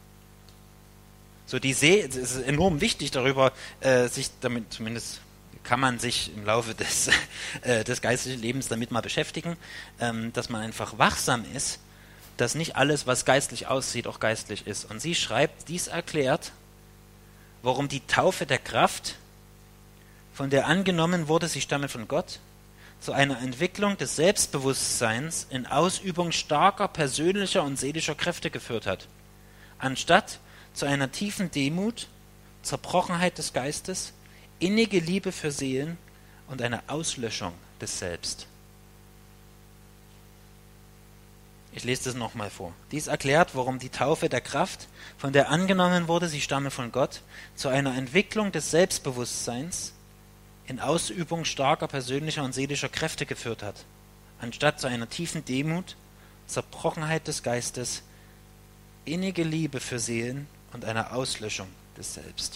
So es ist enorm wichtig darüber, sich damit, zumindest kann man sich im Laufe des geistlichen Lebens damit mal beschäftigen, dass man einfach wachsam ist, dass nicht alles, was geistlich aussieht, auch geistlich ist. Und sie schreibt, dies erklärt, warum die Taufe der Kraft, von der angenommen wurde, sie stamme von Gott, zu einer Entwicklung des Selbstbewusstseins in Ausübung starker persönlicher und seelischer Kräfte geführt hat, anstatt zu einer tiefen Demut, Zerbrochenheit des Geistes, innige Liebe für Seelen und einer Auslöschung des Selbst. Ich lese das nochmal vor. Dies erklärt, warum die Taufe der Kraft, von der angenommen wurde, sie stamme von Gott, zu einer Entwicklung des Selbstbewusstseins in Ausübung starker persönlicher und seelischer Kräfte geführt hat, anstatt zu einer tiefen Demut, Zerbrochenheit des Geistes, innige Liebe für Seelen und einer Auslöschung des Selbst.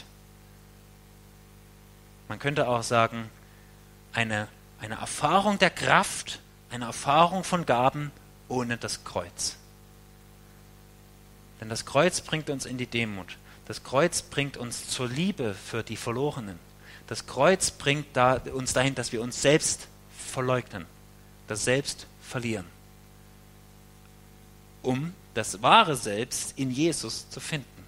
Man könnte auch sagen, eine Erfahrung der Kraft, eine Erfahrung von Gaben ohne das Kreuz. Denn das Kreuz bringt uns in die Demut. Das Kreuz bringt uns zur Liebe für die Verlorenen. Das Kreuz bringt uns dahin, dass wir uns selbst verleugnen, das Selbst verlieren, um das wahre Selbst in Jesus zu finden.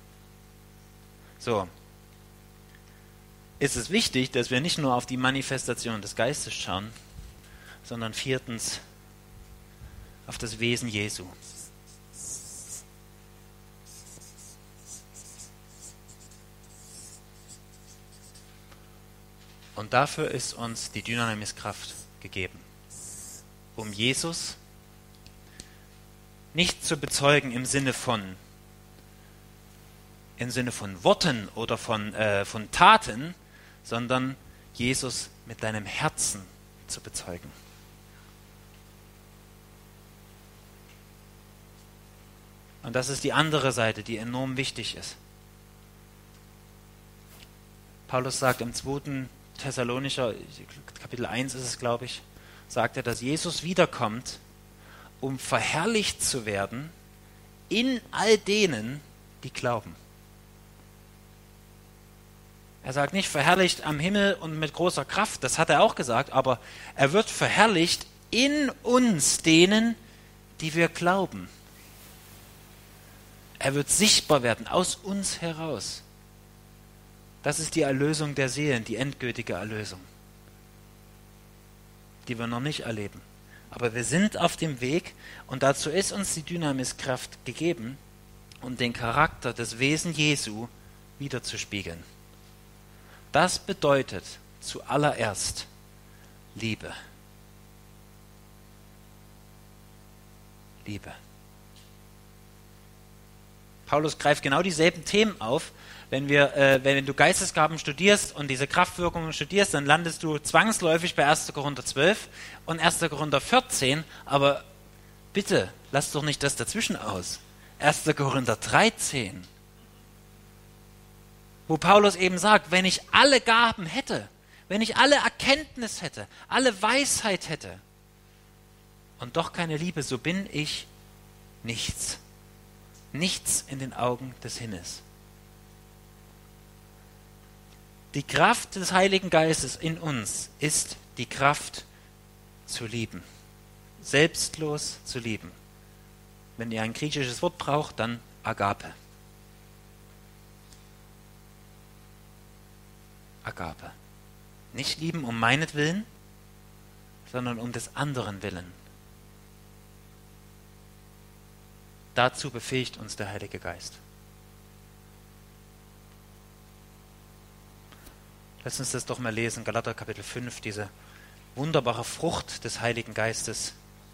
So, ist es wichtig, dass wir nicht nur auf die Manifestation des Geistes schauen, sondern viertens auf das Wesen Jesu. Und dafür ist uns die Dynamis-Kraft gegeben, um Jesus nicht zu bezeugen im Sinne von Worten oder von Taten, sondern Jesus mit deinem Herzen zu bezeugen. Und das ist die andere Seite, die enorm wichtig ist. Paulus sagt im 2. Thessalonicher, Kapitel 1 ist es, glaube ich, sagt er, dass Jesus wiederkommt, um verherrlicht zu werden in all denen, die glauben. Er sagt nicht verherrlicht am Himmel und mit großer Kraft, das hat er auch gesagt, aber er wird verherrlicht in uns, denen, die wir glauben. Er wird sichtbar werden aus uns heraus. Das ist die Erlösung der Seelen, die endgültige Erlösung, die wir noch nicht erleben. Aber wir sind auf dem Weg und dazu ist uns die Dynamis-Kraft gegeben, um den Charakter, das Wesen Jesu wiederzuspiegeln. Das bedeutet zuallererst Liebe. Liebe. Paulus greift genau dieselben Themen auf. Wenn du Geistesgaben studierst und diese Kraftwirkungen studierst, dann landest du zwangsläufig bei 1. Korinther 12 und 1. Korinther 14, aber bitte, lass doch nicht das dazwischen aus. 1. Korinther 13, wo Paulus eben sagt, wenn ich alle Gaben hätte, wenn ich alle Erkenntnis hätte, alle Weisheit hätte und doch keine Liebe, so bin ich nichts. Nichts in den Augen des Himmels. Die Kraft des Heiligen Geistes in uns ist die Kraft zu lieben. Selbstlos zu lieben. Wenn ihr ein griechisches Wort braucht, dann Agape. Agape. Nicht lieben um meinetwillen, sondern um des anderen Willen. Dazu befähigt uns der Heilige Geist. Lass uns das doch mal lesen, Galater Kapitel 5, diese wunderbare Frucht des Heiligen Geistes.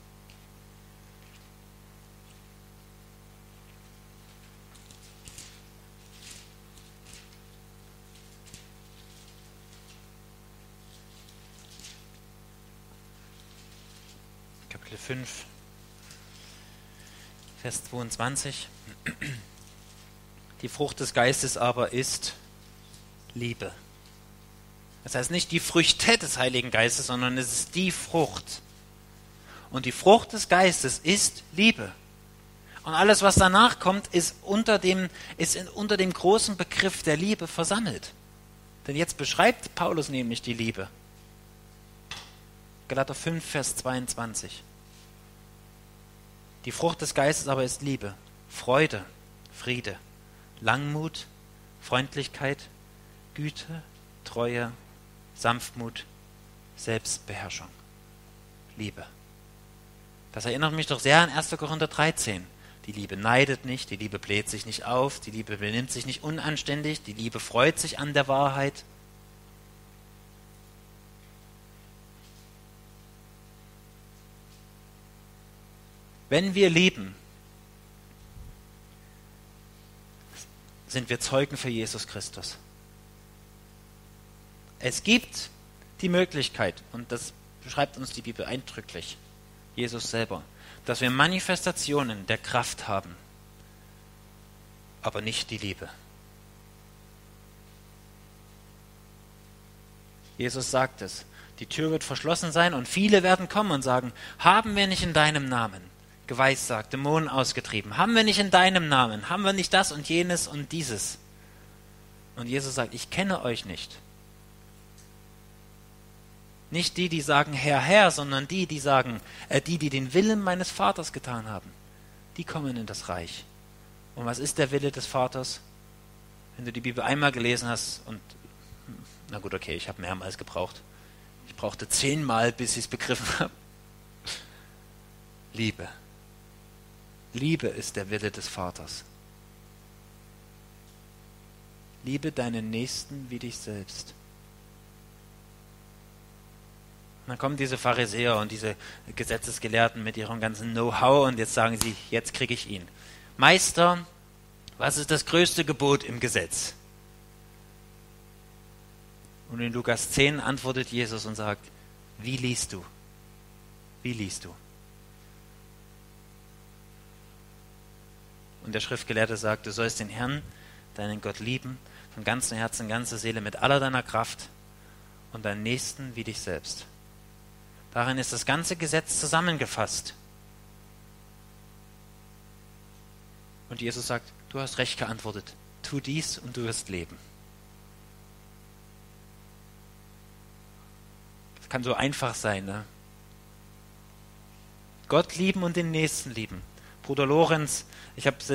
Kapitel 5, Vers 22. Die Frucht des Geistes aber ist Liebe. Das heißt nicht die Früchte des Heiligen Geistes, sondern es ist die Frucht. Und die Frucht des Geistes ist Liebe. Und alles, was danach kommt, ist unter dem großen Begriff der Liebe versammelt. Denn jetzt beschreibt Paulus nämlich die Liebe. Galater 5, Vers 22. Die Frucht des Geistes aber ist Liebe, Freude, Friede, Langmut, Freundlichkeit, Güte, Treue, Sanftmut, Selbstbeherrschung. Liebe. Das erinnert mich doch sehr an 1. Korinther 13. Die Liebe neidet nicht, die Liebe bläht sich nicht auf, die Liebe benimmt sich nicht unanständig, die Liebe freut sich an der Wahrheit. Wenn wir lieben, sind wir Zeugen für Jesus Christus. Es gibt die Möglichkeit, und das beschreibt uns die Bibel eindrücklich, Jesus selber, dass wir Manifestationen der Kraft haben, aber nicht die Liebe. Jesus sagt es, die Tür wird verschlossen sein und viele werden kommen und sagen, haben wir nicht in deinem Namen geweissagt, Dämonen ausgetrieben, haben wir nicht in deinem Namen, haben wir nicht das und jenes und dieses. Und Jesus sagt, ich kenne euch nicht. Nicht die, die sagen, Herr, Herr, sondern die, die sagen, die den Willen meines Vaters getan haben. Die kommen in das Reich. Und was ist der Wille des Vaters? Wenn du die Bibel einmal gelesen hast und, na gut, okay, ich habe mehrmals gebraucht. Ich brauchte 10-mal, bis ich es begriffen habe. Liebe. Liebe ist der Wille des Vaters. Liebe deinen Nächsten wie dich selbst. Und dann kommen diese Pharisäer und diese Gesetzesgelehrten mit ihrem ganzen Know-how und jetzt sagen sie, jetzt kriege ich ihn. Meister, was ist das größte Gebot im Gesetz? Und in Lukas 10 antwortet Jesus und sagt, wie liest du? Wie liest du? Und der Schriftgelehrte sagt, du sollst den Herrn, deinen Gott lieben, von ganzem Herzen, ganzer Seele, mit aller deiner Kraft und deinen Nächsten wie dich selbst. Darin ist das ganze Gesetz zusammengefasst. Und Jesus sagt, du hast recht geantwortet, tu dies und du wirst leben. Das kann so einfach sein, ne? Gott lieben und den Nächsten lieben. Bruder Lorenz, ich habe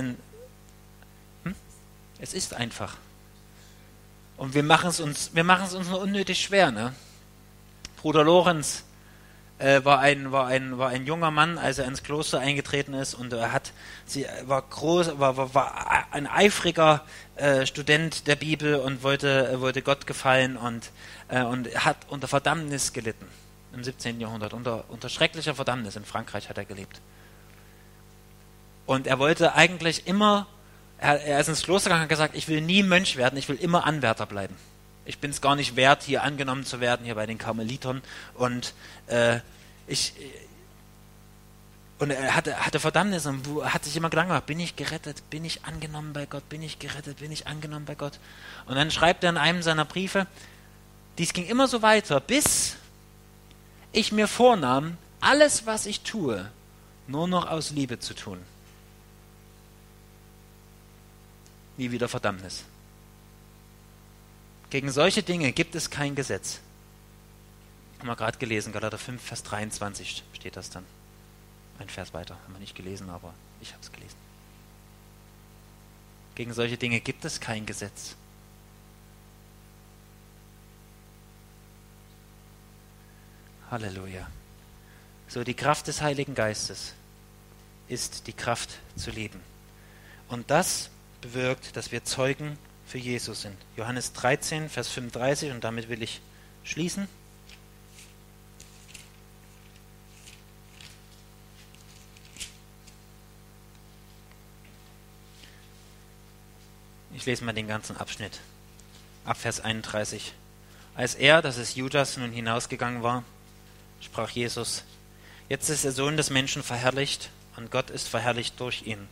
es ist einfach. Und wir machen es uns nur unnötig schwer, ne? Bruder Lorenz war ein junger Mann, als er ins Kloster eingetreten ist, und war ein eifriger Student der Bibel und wollte Gott gefallen und hat unter Verdammnis gelitten im 17. Jahrhundert. Unter schrecklicher Verdammnis in Frankreich hat er gelebt. Und er wollte eigentlich immer, er ist ins Kloster gegangen und hat gesagt, ich will nie Mönch werden, ich will immer Anwärter bleiben. Ich bin es gar nicht wert, hier angenommen zu werden, hier bei den Karmelitern. Und er hatte Verdammnis und hat sich immer Gedanken gemacht, bin ich gerettet, bin ich angenommen bei Gott, bin ich gerettet, bin ich angenommen bei Gott. Und dann schreibt er in einem seiner Briefe, dies ging immer so weiter, bis ich mir vornahm, alles, was ich tue, nur noch aus Liebe zu tun. Nie wieder Verdammnis. Gegen solche Dinge gibt es kein Gesetz. Haben wir gerade gelesen, Galater 5, Vers 23 steht das dann. Ein Vers weiter, haben wir nicht gelesen, aber ich habe es gelesen. Gegen solche Dinge gibt es kein Gesetz. Halleluja. So, die Kraft des Heiligen Geistes ist die Kraft zu lieben. Und das bewirkt, dass wir Zeugen für Jesus sind. Johannes 13, Vers 35, und damit will ich schließen. Ich lese mal den ganzen Abschnitt. Ab Vers 31. Als er, das ist Judas, nun hinausgegangen war, sprach Jesus, jetzt ist der Sohn des Menschen verherrlicht und Gott ist verherrlicht durch ihn.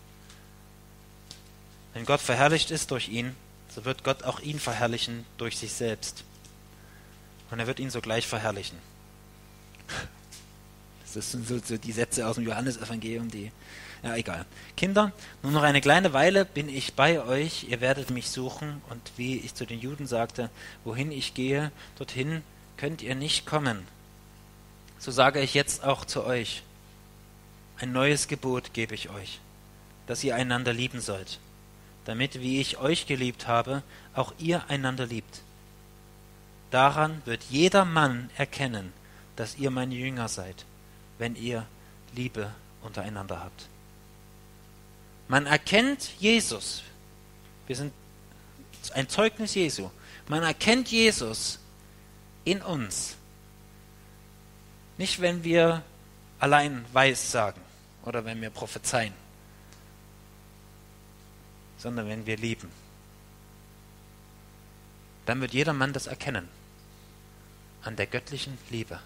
Wenn Gott verherrlicht ist durch ihn, so wird Gott auch ihn verherrlichen durch sich selbst. Und er wird ihn sogleich verherrlichen. Das sind so die Sätze aus dem Johannesevangelium, ja, egal. Kinder, nur noch eine kleine Weile bin ich bei euch, ihr werdet mich suchen, und wie ich zu den Juden sagte, wohin ich gehe, dorthin könnt ihr nicht kommen. So sage ich jetzt auch zu euch, ein neues Gebot gebe ich euch, dass ihr einander lieben sollt, damit, wie ich euch geliebt habe, auch ihr einander liebt. Daran wird jeder Mann erkennen, dass ihr meine Jünger seid, wenn ihr Liebe untereinander habt. Man erkennt Jesus. Wir sind ein Zeugnis Jesu. Man erkennt Jesus in uns. Nicht, wenn wir allein weiß sagen oder wenn wir prophezeien, sondern wenn wir lieben. Dann wird jeder Mann das erkennen. An der göttlichen Liebe.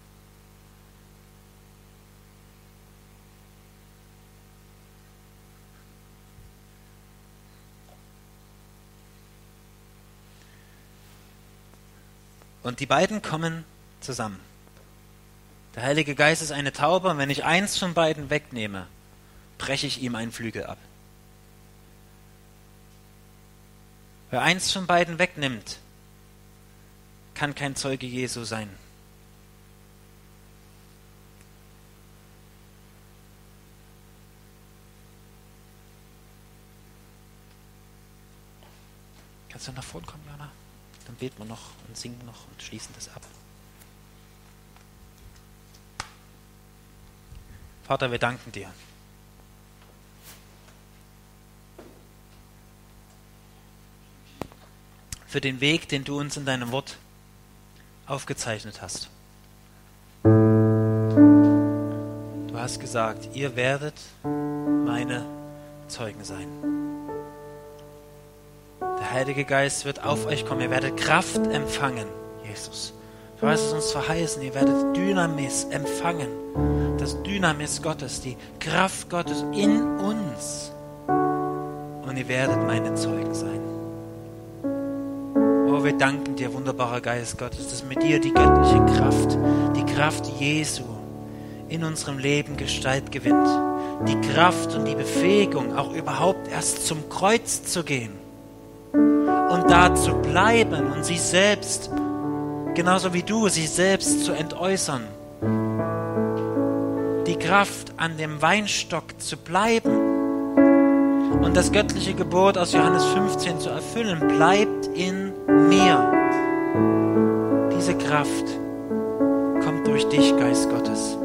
Und die beiden kommen zusammen. Der Heilige Geist ist eine Taube, und wenn ich eins von beiden wegnehme, breche ich ihm einen Flügel ab. Wer eins von beiden wegnimmt, kann kein Zeuge Jesu sein. Kannst du nach vorne kommen, Jana? Dann beten wir noch und singen noch und schließen das ab. Vater, wir danken dir. Für den Weg, den du uns in deinem Wort aufgezeichnet hast. Du hast gesagt, ihr werdet meine Zeugen sein. Der Heilige Geist wird auf euch kommen. Ihr werdet Kraft empfangen, Jesus. Du hast es uns verheißen, ihr werdet Dynamis empfangen. Das Dynamis Gottes, die Kraft Gottes in uns. Und ihr werdet meine Zeugen sein. Oh, wir danken dir, wunderbarer Geist Gottes, dass mit dir die göttliche Kraft, die Kraft Jesu in unserem Leben Gestalt gewinnt. Die Kraft und die Befähigung, auch überhaupt erst zum Kreuz zu gehen. Und da zu bleiben und sich selbst, genauso wie du, sich selbst zu entäußern. Die Kraft, an dem Weinstock zu bleiben und das göttliche Gebot aus Johannes 15 zu erfüllen, bleibt in mir. Diese Kraft kommt durch dich, Geist Gottes.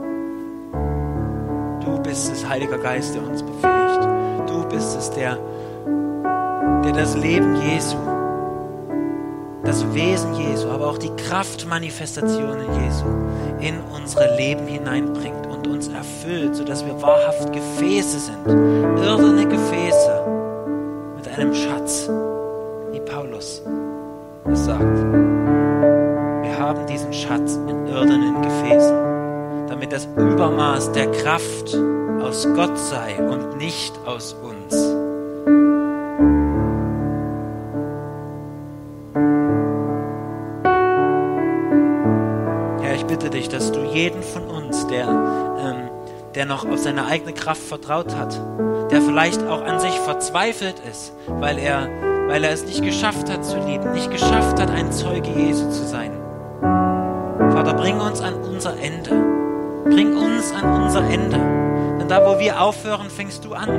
Du bist es, Heiliger Geist, der uns befähigt. Du bist es, der das Leben Jesu, das Wesen Jesu, aber auch die Kraftmanifestationen Jesu in unsere Leben hineinbringt und uns erfüllt, sodass wir wahrhaft Gefäße sind, irdene Gefäße mit einem Schatz, wie Paulus es sagt. Wir haben diesen Schatz in irdenen Gefäßen, damit das Übermaß der Kraft aus Gott sei und nicht aus uns. Dich, dass du jeden von uns, der noch auf seine eigene Kraft vertraut hat, der vielleicht auch an sich verzweifelt ist, weil er es nicht geschafft hat zu lieben, nicht geschafft hat, ein Zeuge Jesu zu sein. Vater, bring uns an unser Ende. Bring uns an unser Ende. Denn da, wo wir aufhören, fängst du an.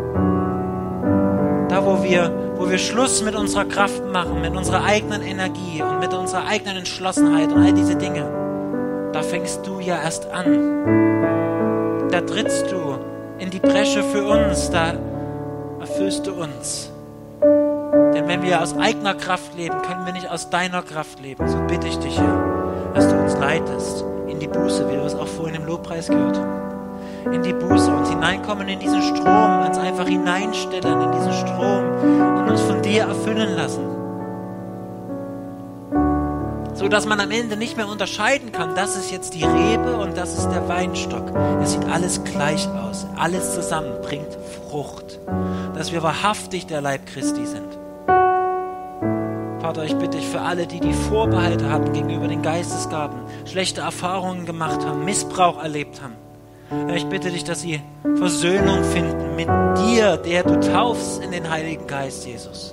Da, wo wir Schluss mit unserer Kraft machen, mit unserer eigenen Energie und mit unserer eigenen Entschlossenheit und all diese Dinge, da fängst du ja erst an. Da trittst du in die Bresche für uns, da erfüllst du uns. Denn wenn wir aus eigener Kraft leben, können wir nicht aus deiner Kraft leben. So bitte ich dich, Herr, dass du uns leitest in die Buße, wie wir es auch vorhin im Lobpreis gehört haben. In die Buße und hineinkommen in diesen Strom, uns einfach hineinstellen in diesen Strom und uns von dir erfüllen lassen. So dass man am Ende nicht mehr unterscheiden kann, das ist jetzt die Rebe und das ist der Weinstock. Es sieht alles gleich aus. Alles zusammen bringt Frucht. Dass wir wahrhaftig der Leib Christi sind. Vater, ich bitte dich für alle, die Vorbehalte hatten gegenüber den Geistesgaben, schlechte Erfahrungen gemacht haben, Missbrauch erlebt haben. Herr, ich bitte dich, dass sie Versöhnung finden mit dir, der du taufst in den Heiligen Geist, Jesus.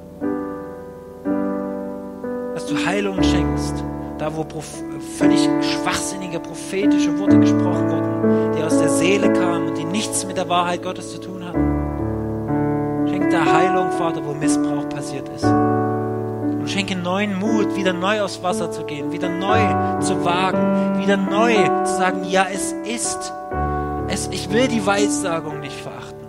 Dass du Heilung schenkst, da wo völlig schwachsinnige prophetische Worte gesprochen wurden, die aus der Seele kamen und die nichts mit der Wahrheit Gottes zu tun hatten. Schenk da Heilung, Vater, wo Missbrauch passiert ist. Und schenke neuen Mut, wieder neu aufs Wasser zu gehen, wieder neu zu wagen, wieder neu zu sagen, ja, es ist. Ich will die Weissagung nicht verachten.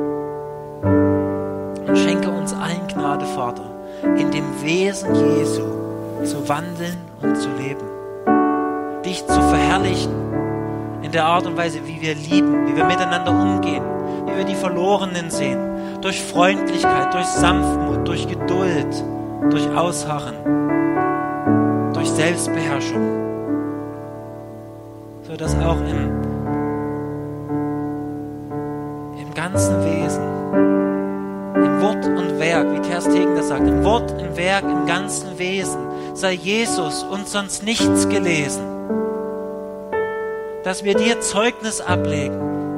Und schenke uns allen Gnade, Vater, in dem Wesen Jesu zu wandeln und zu leben. Dich zu verherrlichen in der Art und Weise, wie wir lieben, wie wir miteinander umgehen, wie wir die Verlorenen sehen, durch Freundlichkeit, durch Sanftmut, durch Geduld, durch Ausharren, durch Selbstbeherrschung, so dass auch im ganzen Wesen, im Wort und Werk, wie Ter Stegen das sagt, im Wort, im Werk, im ganzen Wesen sei Jesus und sonst nichts gelesen, dass wir dir Zeugnis ablegen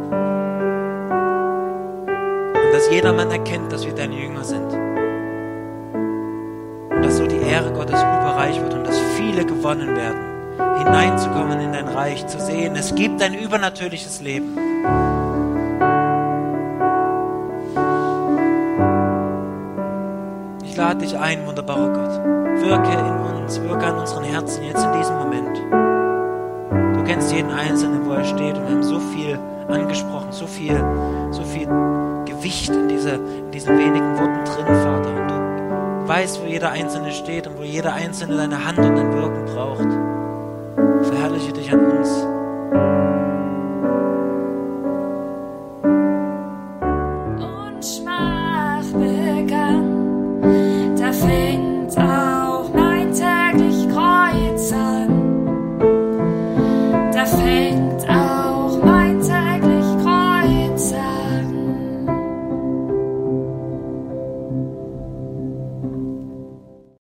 und dass jedermann erkennt, dass wir deine Jünger sind. Und dass so die Ehre Gottes überreich wird und dass viele gewonnen werden, hineinzukommen in dein Reich, zu sehen, es gibt ein übernatürliches Leben. Ich lade dich ein, wunderbarer Gott. Wirke in uns, wirke an unseren Herzen jetzt in diesem Moment. Du kennst jeden Einzelnen, wo er steht, und wir haben so viel angesprochen, so viel Gewicht in diesen wenigen Worten drin, Vater. Und du weißt, wo jeder Einzelne steht und wo jeder Einzelne deine Hand und dein Wirken braucht. Verherrliche dich an uns.